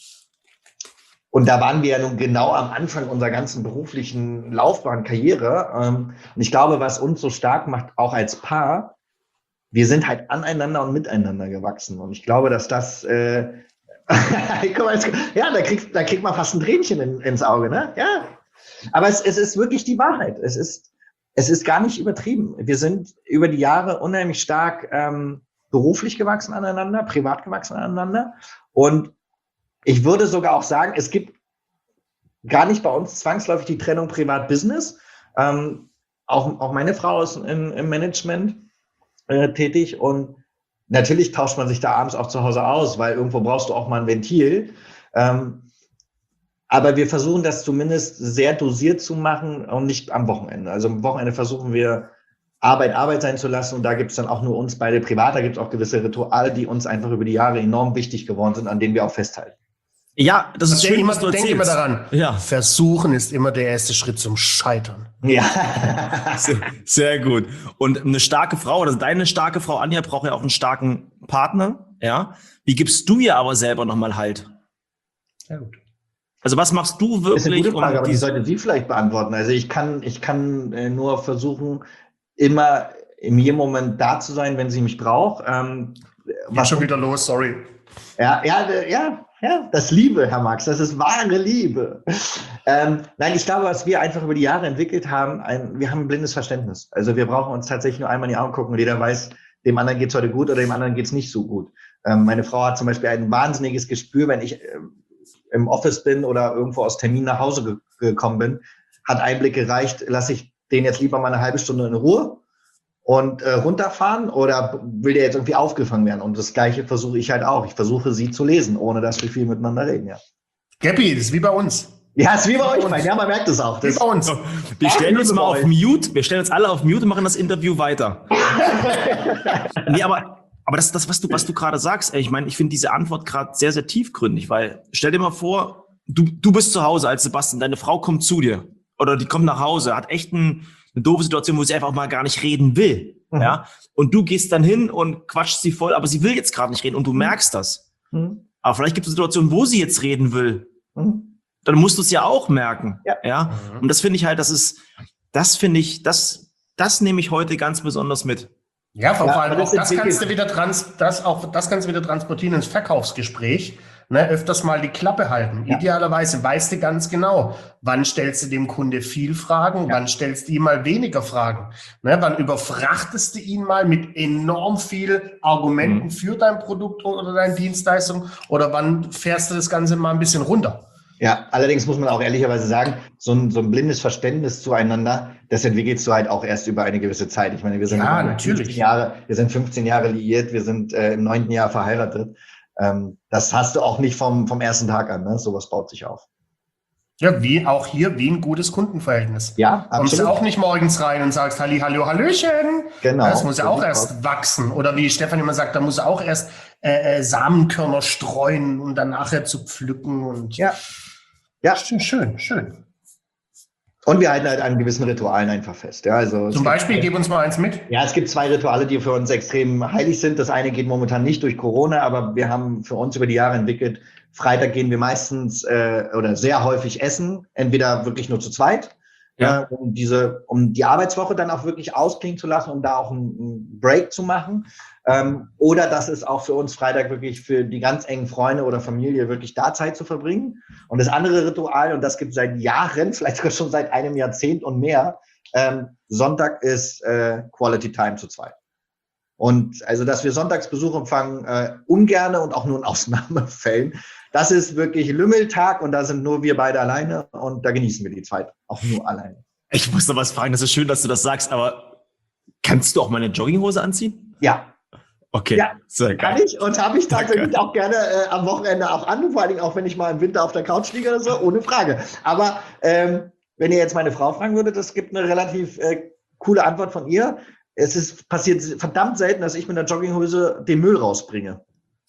und da waren wir ja nun genau am Anfang unserer ganzen beruflichen Laufbahn, Karriere. Ähm, und ich glaube, was uns so stark macht, auch als Paar, wir sind halt aneinander und miteinander gewachsen. Und ich glaube, dass das, äh, guck mal, ja, da kriegt, da kriegt man fast ein Tränchen in, ins Auge, ne? Ja. Aber es, es ist wirklich die Wahrheit. Es ist, es ist gar nicht übertrieben. Wir sind über die Jahre unheimlich stark ähm, beruflich gewachsen aneinander, privat gewachsen aneinander. Und ich würde sogar auch sagen, es gibt gar nicht bei uns zwangsläufig die Trennung Privat-Business. Ähm, auch, auch meine Frau ist im, im Management äh, tätig und natürlich tauscht man sich da abends auch zu Hause aus, weil irgendwo brauchst du auch mal ein Ventil. Ähm, aber wir versuchen das zumindest sehr dosiert zu machen und nicht am Wochenende. Also am Wochenende versuchen wir Arbeit Arbeit sein zu lassen und da gibt es dann auch nur uns beide privat. Da gibt es auch gewisse Rituale, die uns einfach über die Jahre enorm wichtig geworden sind, an denen wir auch festhalten. Ja, das ist denk schön, immer, was du denk immer daran. Ja. Versuchen ist immer der erste Schritt zum Scheitern. Ja. sehr, sehr gut. Und eine starke Frau, also deine starke Frau Anja braucht ja auch einen starken Partner. Ja. Wie gibst du ihr aber selber nochmal Halt? Sehr gut. Also was machst du wirklich? Das ist eine gute Frage, um aber die sollte sie vielleicht beantworten. Also ich kann, ich kann äh, nur versuchen, immer in jedem Moment da zu sein, wenn sie mich braucht. Ähm, was schon wieder los, sorry. Ja, ja, ja. Ja, das Liebe, Herr Max, das ist wahre Liebe. Ähm, nein, ich glaube, was wir einfach über die Jahre entwickelt haben, ein, wir haben ein blindes Verständnis. Also wir brauchen uns tatsächlich nur einmal in die Augen gucken und jeder weiß, dem anderen geht's heute gut oder dem anderen geht's nicht so gut. Ähm, meine Frau hat zum Beispiel ein wahnsinniges Gespür, wenn ich äh, im Office bin oder irgendwo aus Termin nach Hause ge- gekommen bin, hat Einblick gereicht, lasse ich den jetzt lieber mal eine halbe Stunde in Ruhe und äh, runterfahren oder will der jetzt irgendwie aufgefangen werden? Und das Gleiche versuche ich halt auch. Ich versuche, sie zu lesen, ohne dass wir viel miteinander reden, ja. Gabby, das ist wie bei uns. Ja, ist wie bei euch, mein. Ja, man merkt es auch. Das wie bei uns. Wir stellen uns mal auf Mute, wir stellen uns alle auf Mute und machen das Interview weiter. Nee, aber, aber das, das, was du, was du gerade sagst, ey, ich meine, ich finde diese Antwort gerade sehr, sehr tiefgründig, weil stell dir mal vor, du, du bist zu Hause als Sebastian, deine Frau kommt zu dir oder die kommt nach Hause, hat echt ein eine doofe Situation, wo sie einfach mal gar nicht reden will. Mhm. Ja? Und du gehst dann hin und quatscht sie voll, aber sie will jetzt gerade nicht reden und du merkst das. Mhm. Aber vielleicht gibt es Situationen, wo sie jetzt reden will. Mhm. Dann musst du es ja auch merken. Ja. Ja? Mhm. Und das finde ich halt, das ist, das finde ich, das, das nehme ich heute ganz besonders mit. Ja, vor allem ja, auch das kannst du wieder trans, das auch, das kannst du wieder transportieren ins Verkaufsgespräch. Ne, öfters mal die Klappe halten. Ja. Idealerweise weißt du ganz genau, wann stellst du dem Kunde viel Fragen, ja. wann stellst du ihm mal weniger Fragen. Ne, wann überfrachtest du ihn mal mit enorm viel Argumenten mhm. für dein Produkt oder deine Dienstleistung oder wann fährst du das Ganze mal ein bisschen runter? Ja, allerdings muss man auch ehrlicherweise sagen, so ein, so ein blindes Verständnis zueinander, das entwickelst du halt auch erst über eine gewisse Zeit. Ich meine, wir sind, ja, natürlich. fünfzehn Jahre, wir sind fünfzehn Jahre liiert, wir sind äh, im neunten Jahr verheiratet. Ähm, das hast du auch nicht vom, vom ersten Tag an, ne? Sowas baut sich auf. Ja, wie auch hier, wie ein gutes Kundenverhältnis. Ja, absolut. Kommst du auch nicht morgens rein und sagst, Halli, hallo, hallöchen. Genau. Das muss ja auch erst wachsen. Oder wie Stefan immer sagt, da muss auch erst äh, äh, Samenkörner streuen, um dann nachher zu pflücken. Und ja. Ja. Schön, schön, schön. Und wir halten halt an gewissen Ritualen einfach fest. Ja, also Zum Beispiel, gibt, gib uns mal eins mit. Ja, es gibt zwei Rituale, die für uns extrem heilig sind. Das eine geht momentan nicht durch Corona, aber wir haben für uns über die Jahre entwickelt, Freitag gehen wir meistens äh, oder sehr häufig essen, entweder wirklich nur zu zweit, ja. äh, um diese, um die Arbeitswoche dann auch wirklich ausklingen zu lassen, um da auch einen, einen Break zu machen. Ähm, oder das ist auch für uns Freitag wirklich für die ganz engen Freunde oder Familie wirklich da Zeit zu verbringen. Und das andere Ritual, und das gibt es seit Jahren, vielleicht sogar schon seit einem Jahrzehnt und mehr, ähm, Sonntag ist äh, Quality Time zu zweit. Und also, dass wir Sonntagsbesuch empfangen, äh, ungerne und auch nur in Ausnahmefällen. Das ist wirklich Lümmeltag und da sind nur wir beide alleine und da genießen wir die Zeit auch nur alleine. Ich muss noch was fragen, das ist schön, dass du das sagst, aber kannst du auch mal eine Jogginghose anziehen? Ja. Okay, ja, sehr geil. Kann ich und habe ich tatsächlich auch gerne äh, am Wochenende auch an, vor allen Dingen auch, wenn ich mal im Winter auf der Couch liege oder so, ohne Frage. Aber ähm, wenn ihr jetzt meine Frau fragen würdet, es gibt eine relativ äh, coole Antwort von ihr. Es ist passiert verdammt selten, dass ich mit einer Jogginghose den Müll rausbringe.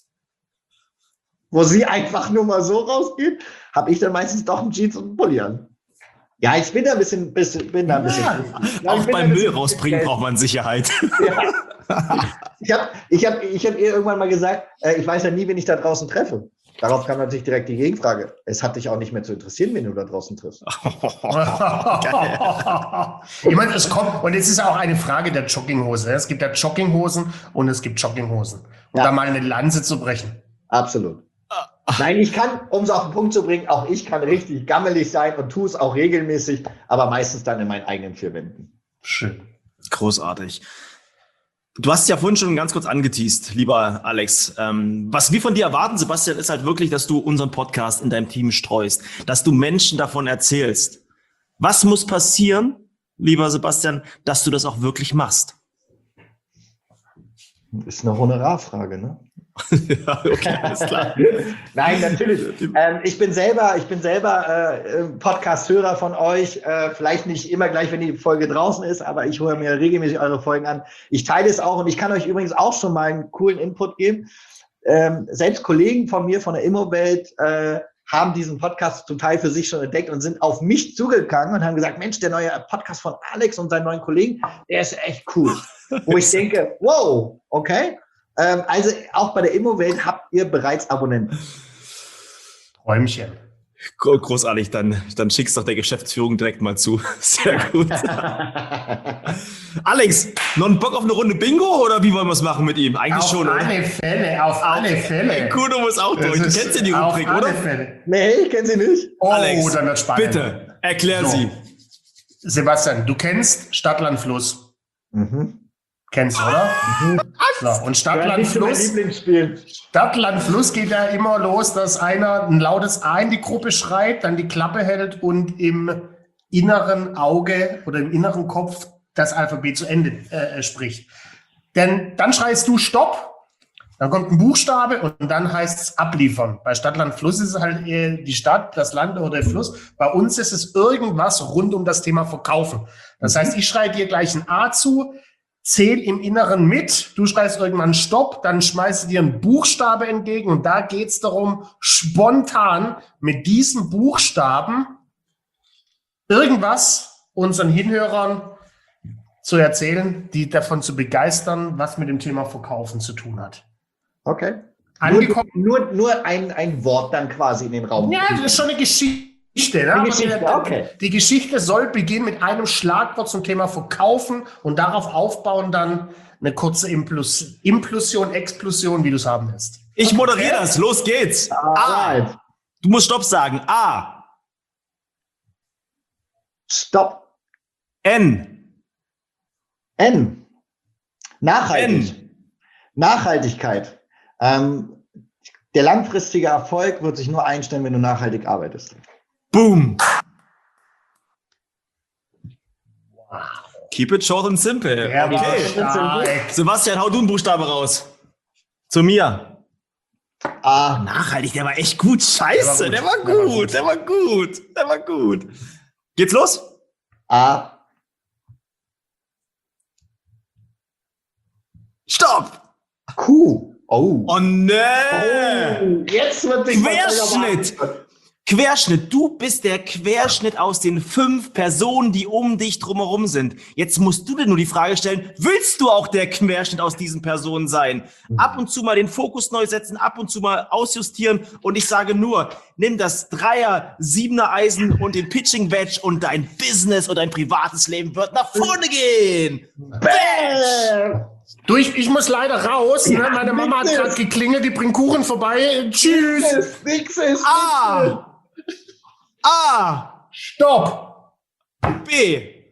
Wo sie einfach nur mal so rausgeht, habe ich dann meistens doch einen Jeans und einen Pulli an. Ja, ich bin da ein bisschen, bisschen, bin da ein bisschen. Ja, auch beim Müll rausbringen braucht man Sicherheit. Ja. Ich habe ich hab, ich hab ihr irgendwann mal gesagt, äh, ich weiß ja nie, wen ich da draußen treffe. Darauf kam natürlich direkt die Gegenfrage. Es hat dich auch nicht mehr zu interessieren, wen du da draußen triffst. Ich meine, es kommt, und es ist auch eine Frage der Jogginghose. Es gibt ja Jogginghosen und es gibt Jogginghosen. Um ja. da mal eine Lanze zu brechen. Absolut. Nein, ich kann, um es auf den Punkt zu bringen, auch ich kann richtig gammelig sein und tue es auch regelmäßig, aber meistens dann in meinen eigenen vier Wänden. Schön. Großartig. Du hast es ja vorhin schon ganz kurz angeteast, lieber Alex. Ähm, was wir von dir erwarten, Sebastian, ist halt wirklich, dass du unseren Podcast in deinem Team streust, dass du Menschen davon erzählst. Was muss passieren, lieber Sebastian, dass du das auch wirklich machst? Ist eine Honorarfrage, ne? Ja, okay, alles klar. Nein, natürlich. Ähm, ich bin selber, ich bin selber äh, Podcast-Hörer von euch. Äh, vielleicht nicht immer gleich, wenn die Folge draußen ist, aber ich höre mir regelmäßig eure Folgen an. Ich teile es auch und ich kann euch übrigens auch schon mal einen coolen Input geben. Ähm, selbst Kollegen von mir von der Immowelt äh, haben diesen Podcast zum Teil für sich schon entdeckt und sind auf mich zugegangen und haben gesagt, Mensch, der neue Podcast von Alex und seinen neuen Kollegen, der ist echt cool. Wo ich denke, wow, okay. Ähm, also auch bei der Immowelt habt ihr bereits Abonnenten. Räumchen. Großartig, dann, dann schickst doch der Geschäftsführung direkt mal zu. Sehr gut. Alex, noch einen Bock auf eine Runde Bingo oder wie wollen wir es machen mit ihm? Eigentlich auf schon, oder? Auf alle Fälle, auf alle Fälle. Kuno muss auch durch. Du kennst ja die Rubrik, oder? Fälle. Nee, ich kenne sie nicht. Oh, Alex, dann wird spannend. Bitte, erklär so. sie. Sebastian, du kennst Stadt, Land, Fluss. Mhm. Kennst du, oder? Mhm. So, und Stadt, Land, Fluss. Stadt, Land, Fluss geht ja immer los, dass einer ein lautes A in die Gruppe schreit, dann die Klappe hält und im inneren Auge oder im inneren Kopf das Alphabet zu Ende äh, spricht. Denn dann schreist du Stopp, dann kommt ein Buchstabe und dann heißt es abliefern. Bei Stadt, Land, Fluss ist es halt eher die Stadt, das Land oder der Fluss. Bei uns ist es irgendwas rund um das Thema Verkaufen. Das heißt, ich schreie dir gleich ein A zu, zähl im Inneren mit, du schreist irgendwann Stopp, dann schmeißt du dir einen Buchstabe entgegen und da geht es darum, spontan mit diesem Buchstaben irgendwas unseren Hinhörern zu erzählen, die davon zu begeistern, was mit dem Thema Verkaufen zu tun hat. Okay. Angekommen. Nur, nur, nur ein, ein Wort dann quasi in den Raum. Ja, das ist schon eine Geschichte. Ne? Eine Geschichte, die, okay. Die Geschichte soll beginnen mit einem Schlagwort zum Thema Verkaufen und darauf aufbauen dann eine kurze Implus Implosion, Explosion, wie du es haben willst. Ich moderiere das. Los geht's. Alright. A. Du musst Stopp sagen. A. Stopp. N. N. Nachhaltig. N. Nachhaltigkeit. Ähm, der langfristige Erfolg wird sich nur einstellen, wenn du nachhaltig arbeitest. Boom. Keep it short and simple. Ja, Okay. stark. Sebastian, hau du einen Buchstabe raus. Zu mir. A. Nachhaltig, der war echt gut. Scheiße, der Der war war gut. gut. Der war gut. Der war gut. Geht's los? A. Stopp. Q. Oh. Oh nee. Oh, jetzt wird sich Querschnitt. Querschnitt. Du bist der Querschnitt aus den fünf Personen, die um dich drumherum sind. Jetzt musst du dir nur die Frage stellen, willst du auch der Querschnitt aus diesen Personen sein? Ab und zu mal den Fokus neu setzen, ab und zu mal ausjustieren. Und ich sage nur, nimm das Dreier, Siebener Eisen und den Pitching Wedge und dein Business und dein privates Leben wird nach vorne gehen. Badge. Du, ich, ich muss leider raus. Ne? Meine Mama hat gerade geklingelt, die bringt Kuchen vorbei. Tschüss. Nix ist. A. A. Stopp. B.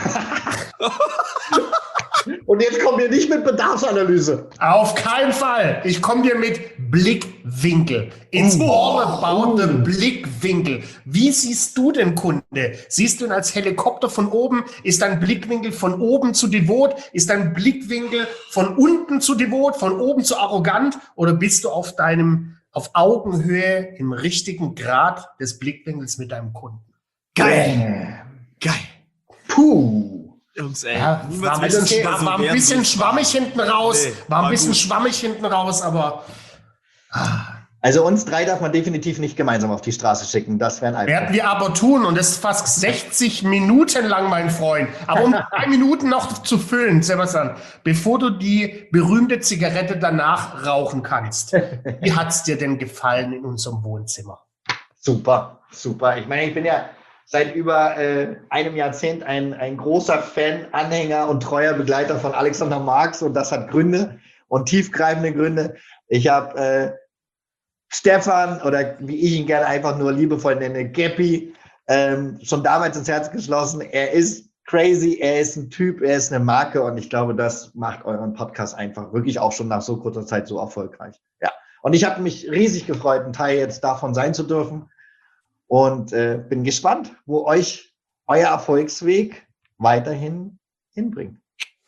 Und jetzt kommen wir nicht mit Bedarfsanalyse. Auf keinen Fall. Ich komme dir mit Blickwinkel. It's Oh. all about the Blickwinkel. Wie siehst du den Kunde? Siehst du ihn als Helikopter von oben? Ist dein Blickwinkel von oben zu devot? Ist dein Blickwinkel von unten zu devot, von oben zu arrogant? Oder bist du auf deinem, auf Augenhöhe im richtigen Grad des Blickwinkels mit deinem Kunden? Geil. Geil. Puh. Jungs, ey. Ja, war, ein bisschen, war, war ein bisschen schwammig hinten raus, Nee, war ein war bisschen gut. schwammig hinten raus, aber Also uns drei darf man definitiv nicht gemeinsam auf die Straße schicken. Das wären einfach. werden wir aber tun und das ist fast sechzig Minuten lang, mein Freund. Aber um drei Minuten noch zu füllen, Sebastian, bevor du die berühmte Zigarette danach rauchen kannst, wie hat's dir denn gefallen in unserem Wohnzimmer? Super, super. Ich meine, ich bin ja seit über äh, einem Jahrzehnt ein, ein großer Fan, Anhänger und treuer Begleiter von Alexander Marx und das hat Gründe und tiefgreifende Gründe. Ich habe äh, Stefan oder wie ich ihn gerne einfach nur liebevoll nenne, Geppi, ähm, schon damals ins Herz geschlossen. Er ist crazy, er ist ein Typ, er ist eine Marke und ich glaube, das macht euren Podcast einfach wirklich auch schon nach so kurzer Zeit so erfolgreich. Ja. Und ich habe mich riesig gefreut, ein Teil jetzt davon sein zu dürfen. Und äh, bin gespannt, wo euch euer Erfolgsweg weiterhin hinbringt.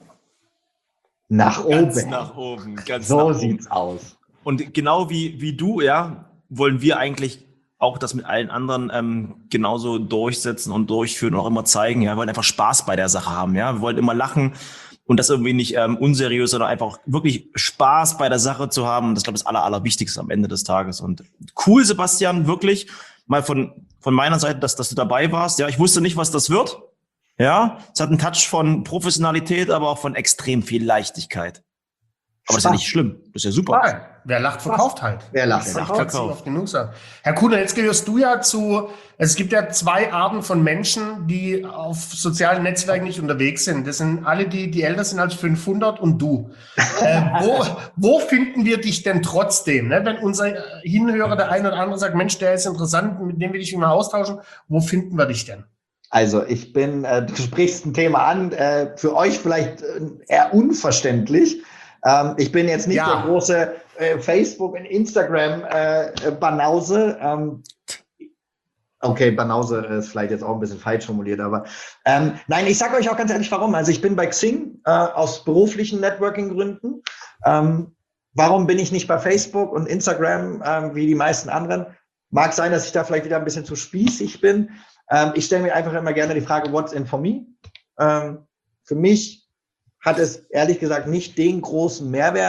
Nach Ganz oben. nach oben. Ganz So nach oben. sieht's aus. Und genau wie, wie du, ja, wollen wir eigentlich auch das mit allen anderen ähm, genauso durchsetzen und durchführen und auch immer zeigen. Ja, wir wollen einfach Spaß bei der Sache haben. Ja, wir wollen immer lachen und das irgendwie nicht ähm, unseriös, sondern einfach wirklich Spaß bei der Sache zu haben. Und das, glaube ich, das Aller, Allerwichtigste am Ende des Tages. Und cool, Sebastian, wirklich mal von, von meiner Seite, dass, dass du dabei warst. Ja, ich wusste nicht, was das wird. Ja, es hat einen Touch von Professionalität, aber auch von extrem viel Leichtigkeit. Aber das ist ja nicht schlimm. Das ist ja super. Nein, wer lacht, verkauft halt. Wer lacht, Das verkauft. kann man oft genug sagen. Herr Kuhner, jetzt gehörst du ja zu, es gibt ja zwei Arten von Menschen, die auf sozialen Netzwerken nicht unterwegs sind. Das sind alle, die, die älter sind als fünfhundert und du. äh, wo, wo finden wir dich denn trotzdem? Ne? Wenn unser Hinhörer, der eine oder andere sagt, Mensch, der ist interessant, mit dem will ich mich mal austauschen, wo finden wir dich denn? Also ich bin, äh, du sprichst ein Thema an, äh, für euch vielleicht äh, eher unverständlich. Ähm, ich bin jetzt nicht Ja. der große äh, Facebook- und Instagram-Banause. Äh, ähm, okay, Banause ist vielleicht jetzt auch ein bisschen falsch formuliert, aber ähm, nein, ich sage euch auch ganz ehrlich, warum. Also ich bin bei Xing äh, aus beruflichen Networking-Gründen. Ähm, warum bin ich nicht bei Facebook und Instagram ähm, wie die meisten anderen? Mag sein, dass ich da vielleicht wieder ein bisschen zu spießig bin. Ähm, ich stelle mir einfach immer gerne die Frage, what's in for me? Ähm, für mich hat es ehrlich gesagt nicht den großen Mehrwert,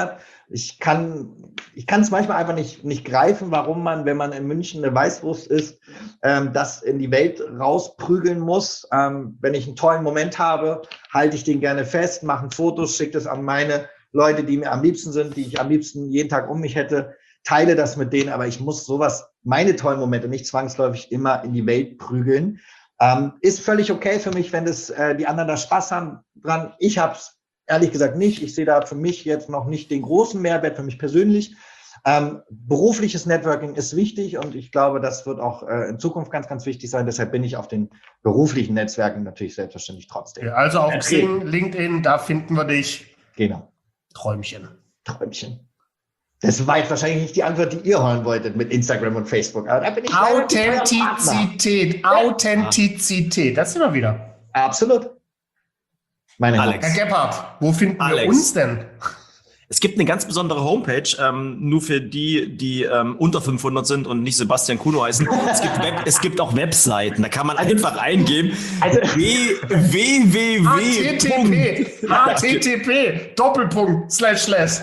ich kann ich kann es manchmal einfach nicht, nicht greifen, warum man, wenn man in München eine Weißwurst isst, ähm, das in die Welt rausprügeln muss. Ähm, wenn ich einen tollen Moment habe, halte ich den gerne fest, mache ein Foto, schicke das an meine Leute, die mir am liebsten sind, die ich am liebsten jeden Tag um mich hätte, teile das mit denen, aber ich muss sowas, meine tollen Momente nicht zwangsläufig immer in die Welt prügeln. Ähm, ist völlig okay für mich, wenn das äh, die anderen da Spaß haben dran. Ich habe es ehrlich gesagt nicht. Ich sehe da für mich jetzt noch nicht den großen Mehrwert für mich persönlich. Ähm, berufliches Networking ist wichtig und ich glaube, das wird auch äh, in Zukunft ganz, ganz wichtig sein. Deshalb bin ich auf den beruflichen Netzwerken natürlich selbstverständlich trotzdem. Ja, also auf Xing, LinkedIn, da finden wir dich. Genau. Träumchen. Träumchen. Das war jetzt wahrscheinlich nicht die Antwort, die ihr hören wolltet mit Instagram und Facebook. Aber da bin ich Authentizität, Authentizität, das sind wir wieder. Absolut. Meine Alex. Herr Gebhardt, wo finden Alex. wir uns denn? Es gibt eine ganz besondere Homepage, ähm, nur für die, die ähm, unter fünfhundert sind und nicht Sebastian Kuno heißen. Es gibt, Web, es gibt auch Webseiten, da kann man einfach eingeben. Also, w w w H T T P, H T T P, Doppelpunkt, slash, slash.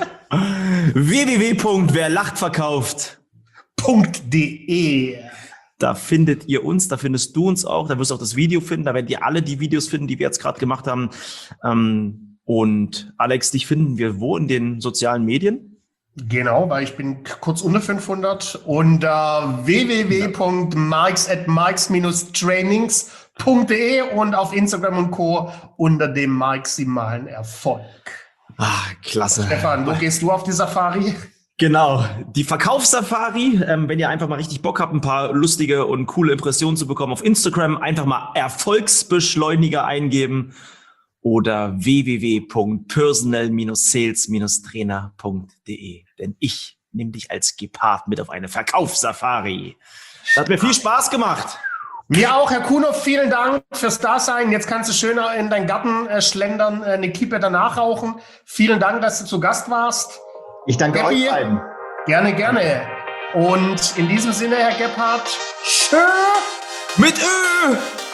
w w w punkt wer lacht verkauft Punkt de. Da findet ihr uns, da findest du uns auch, da wirst du auch das Video finden, da werdet ihr alle die Videos finden, die wir jetzt gerade gemacht haben. Ähm, und Alex, dich finden wir wo in den sozialen Medien? Genau, weil ich bin kurz unter fünfhundert unter w w w punkt marx at marx trainings punkt de und auf Instagram und Co. unter dem maximalen Erfolg. Ah, klasse. Stefan, wo gehst du auf die Safari? Genau, die Verkaufssafari, ähm, wenn ihr einfach mal richtig Bock habt, ein paar lustige und coole Impressionen zu bekommen auf Instagram, einfach mal Erfolgsbeschleuniger eingeben oder w w w punkt personal sales trainer punkt de. Denn ich nehme dich als Gepard mit auf eine Verkaufssafari. Das hat mir viel Spaß gemacht. Mir auch, Herr Kuno, vielen Dank fürs Dasein. Jetzt kannst du schöner in deinen Garten äh, schlendern, äh, eine Kippe danach rauchen. Vielen Dank, dass du zu Gast warst. ich danke Gabby, euch beiden. Gerne, gerne. Und in diesem Sinne, Herr Gebhardt, tschö. Mit Ö!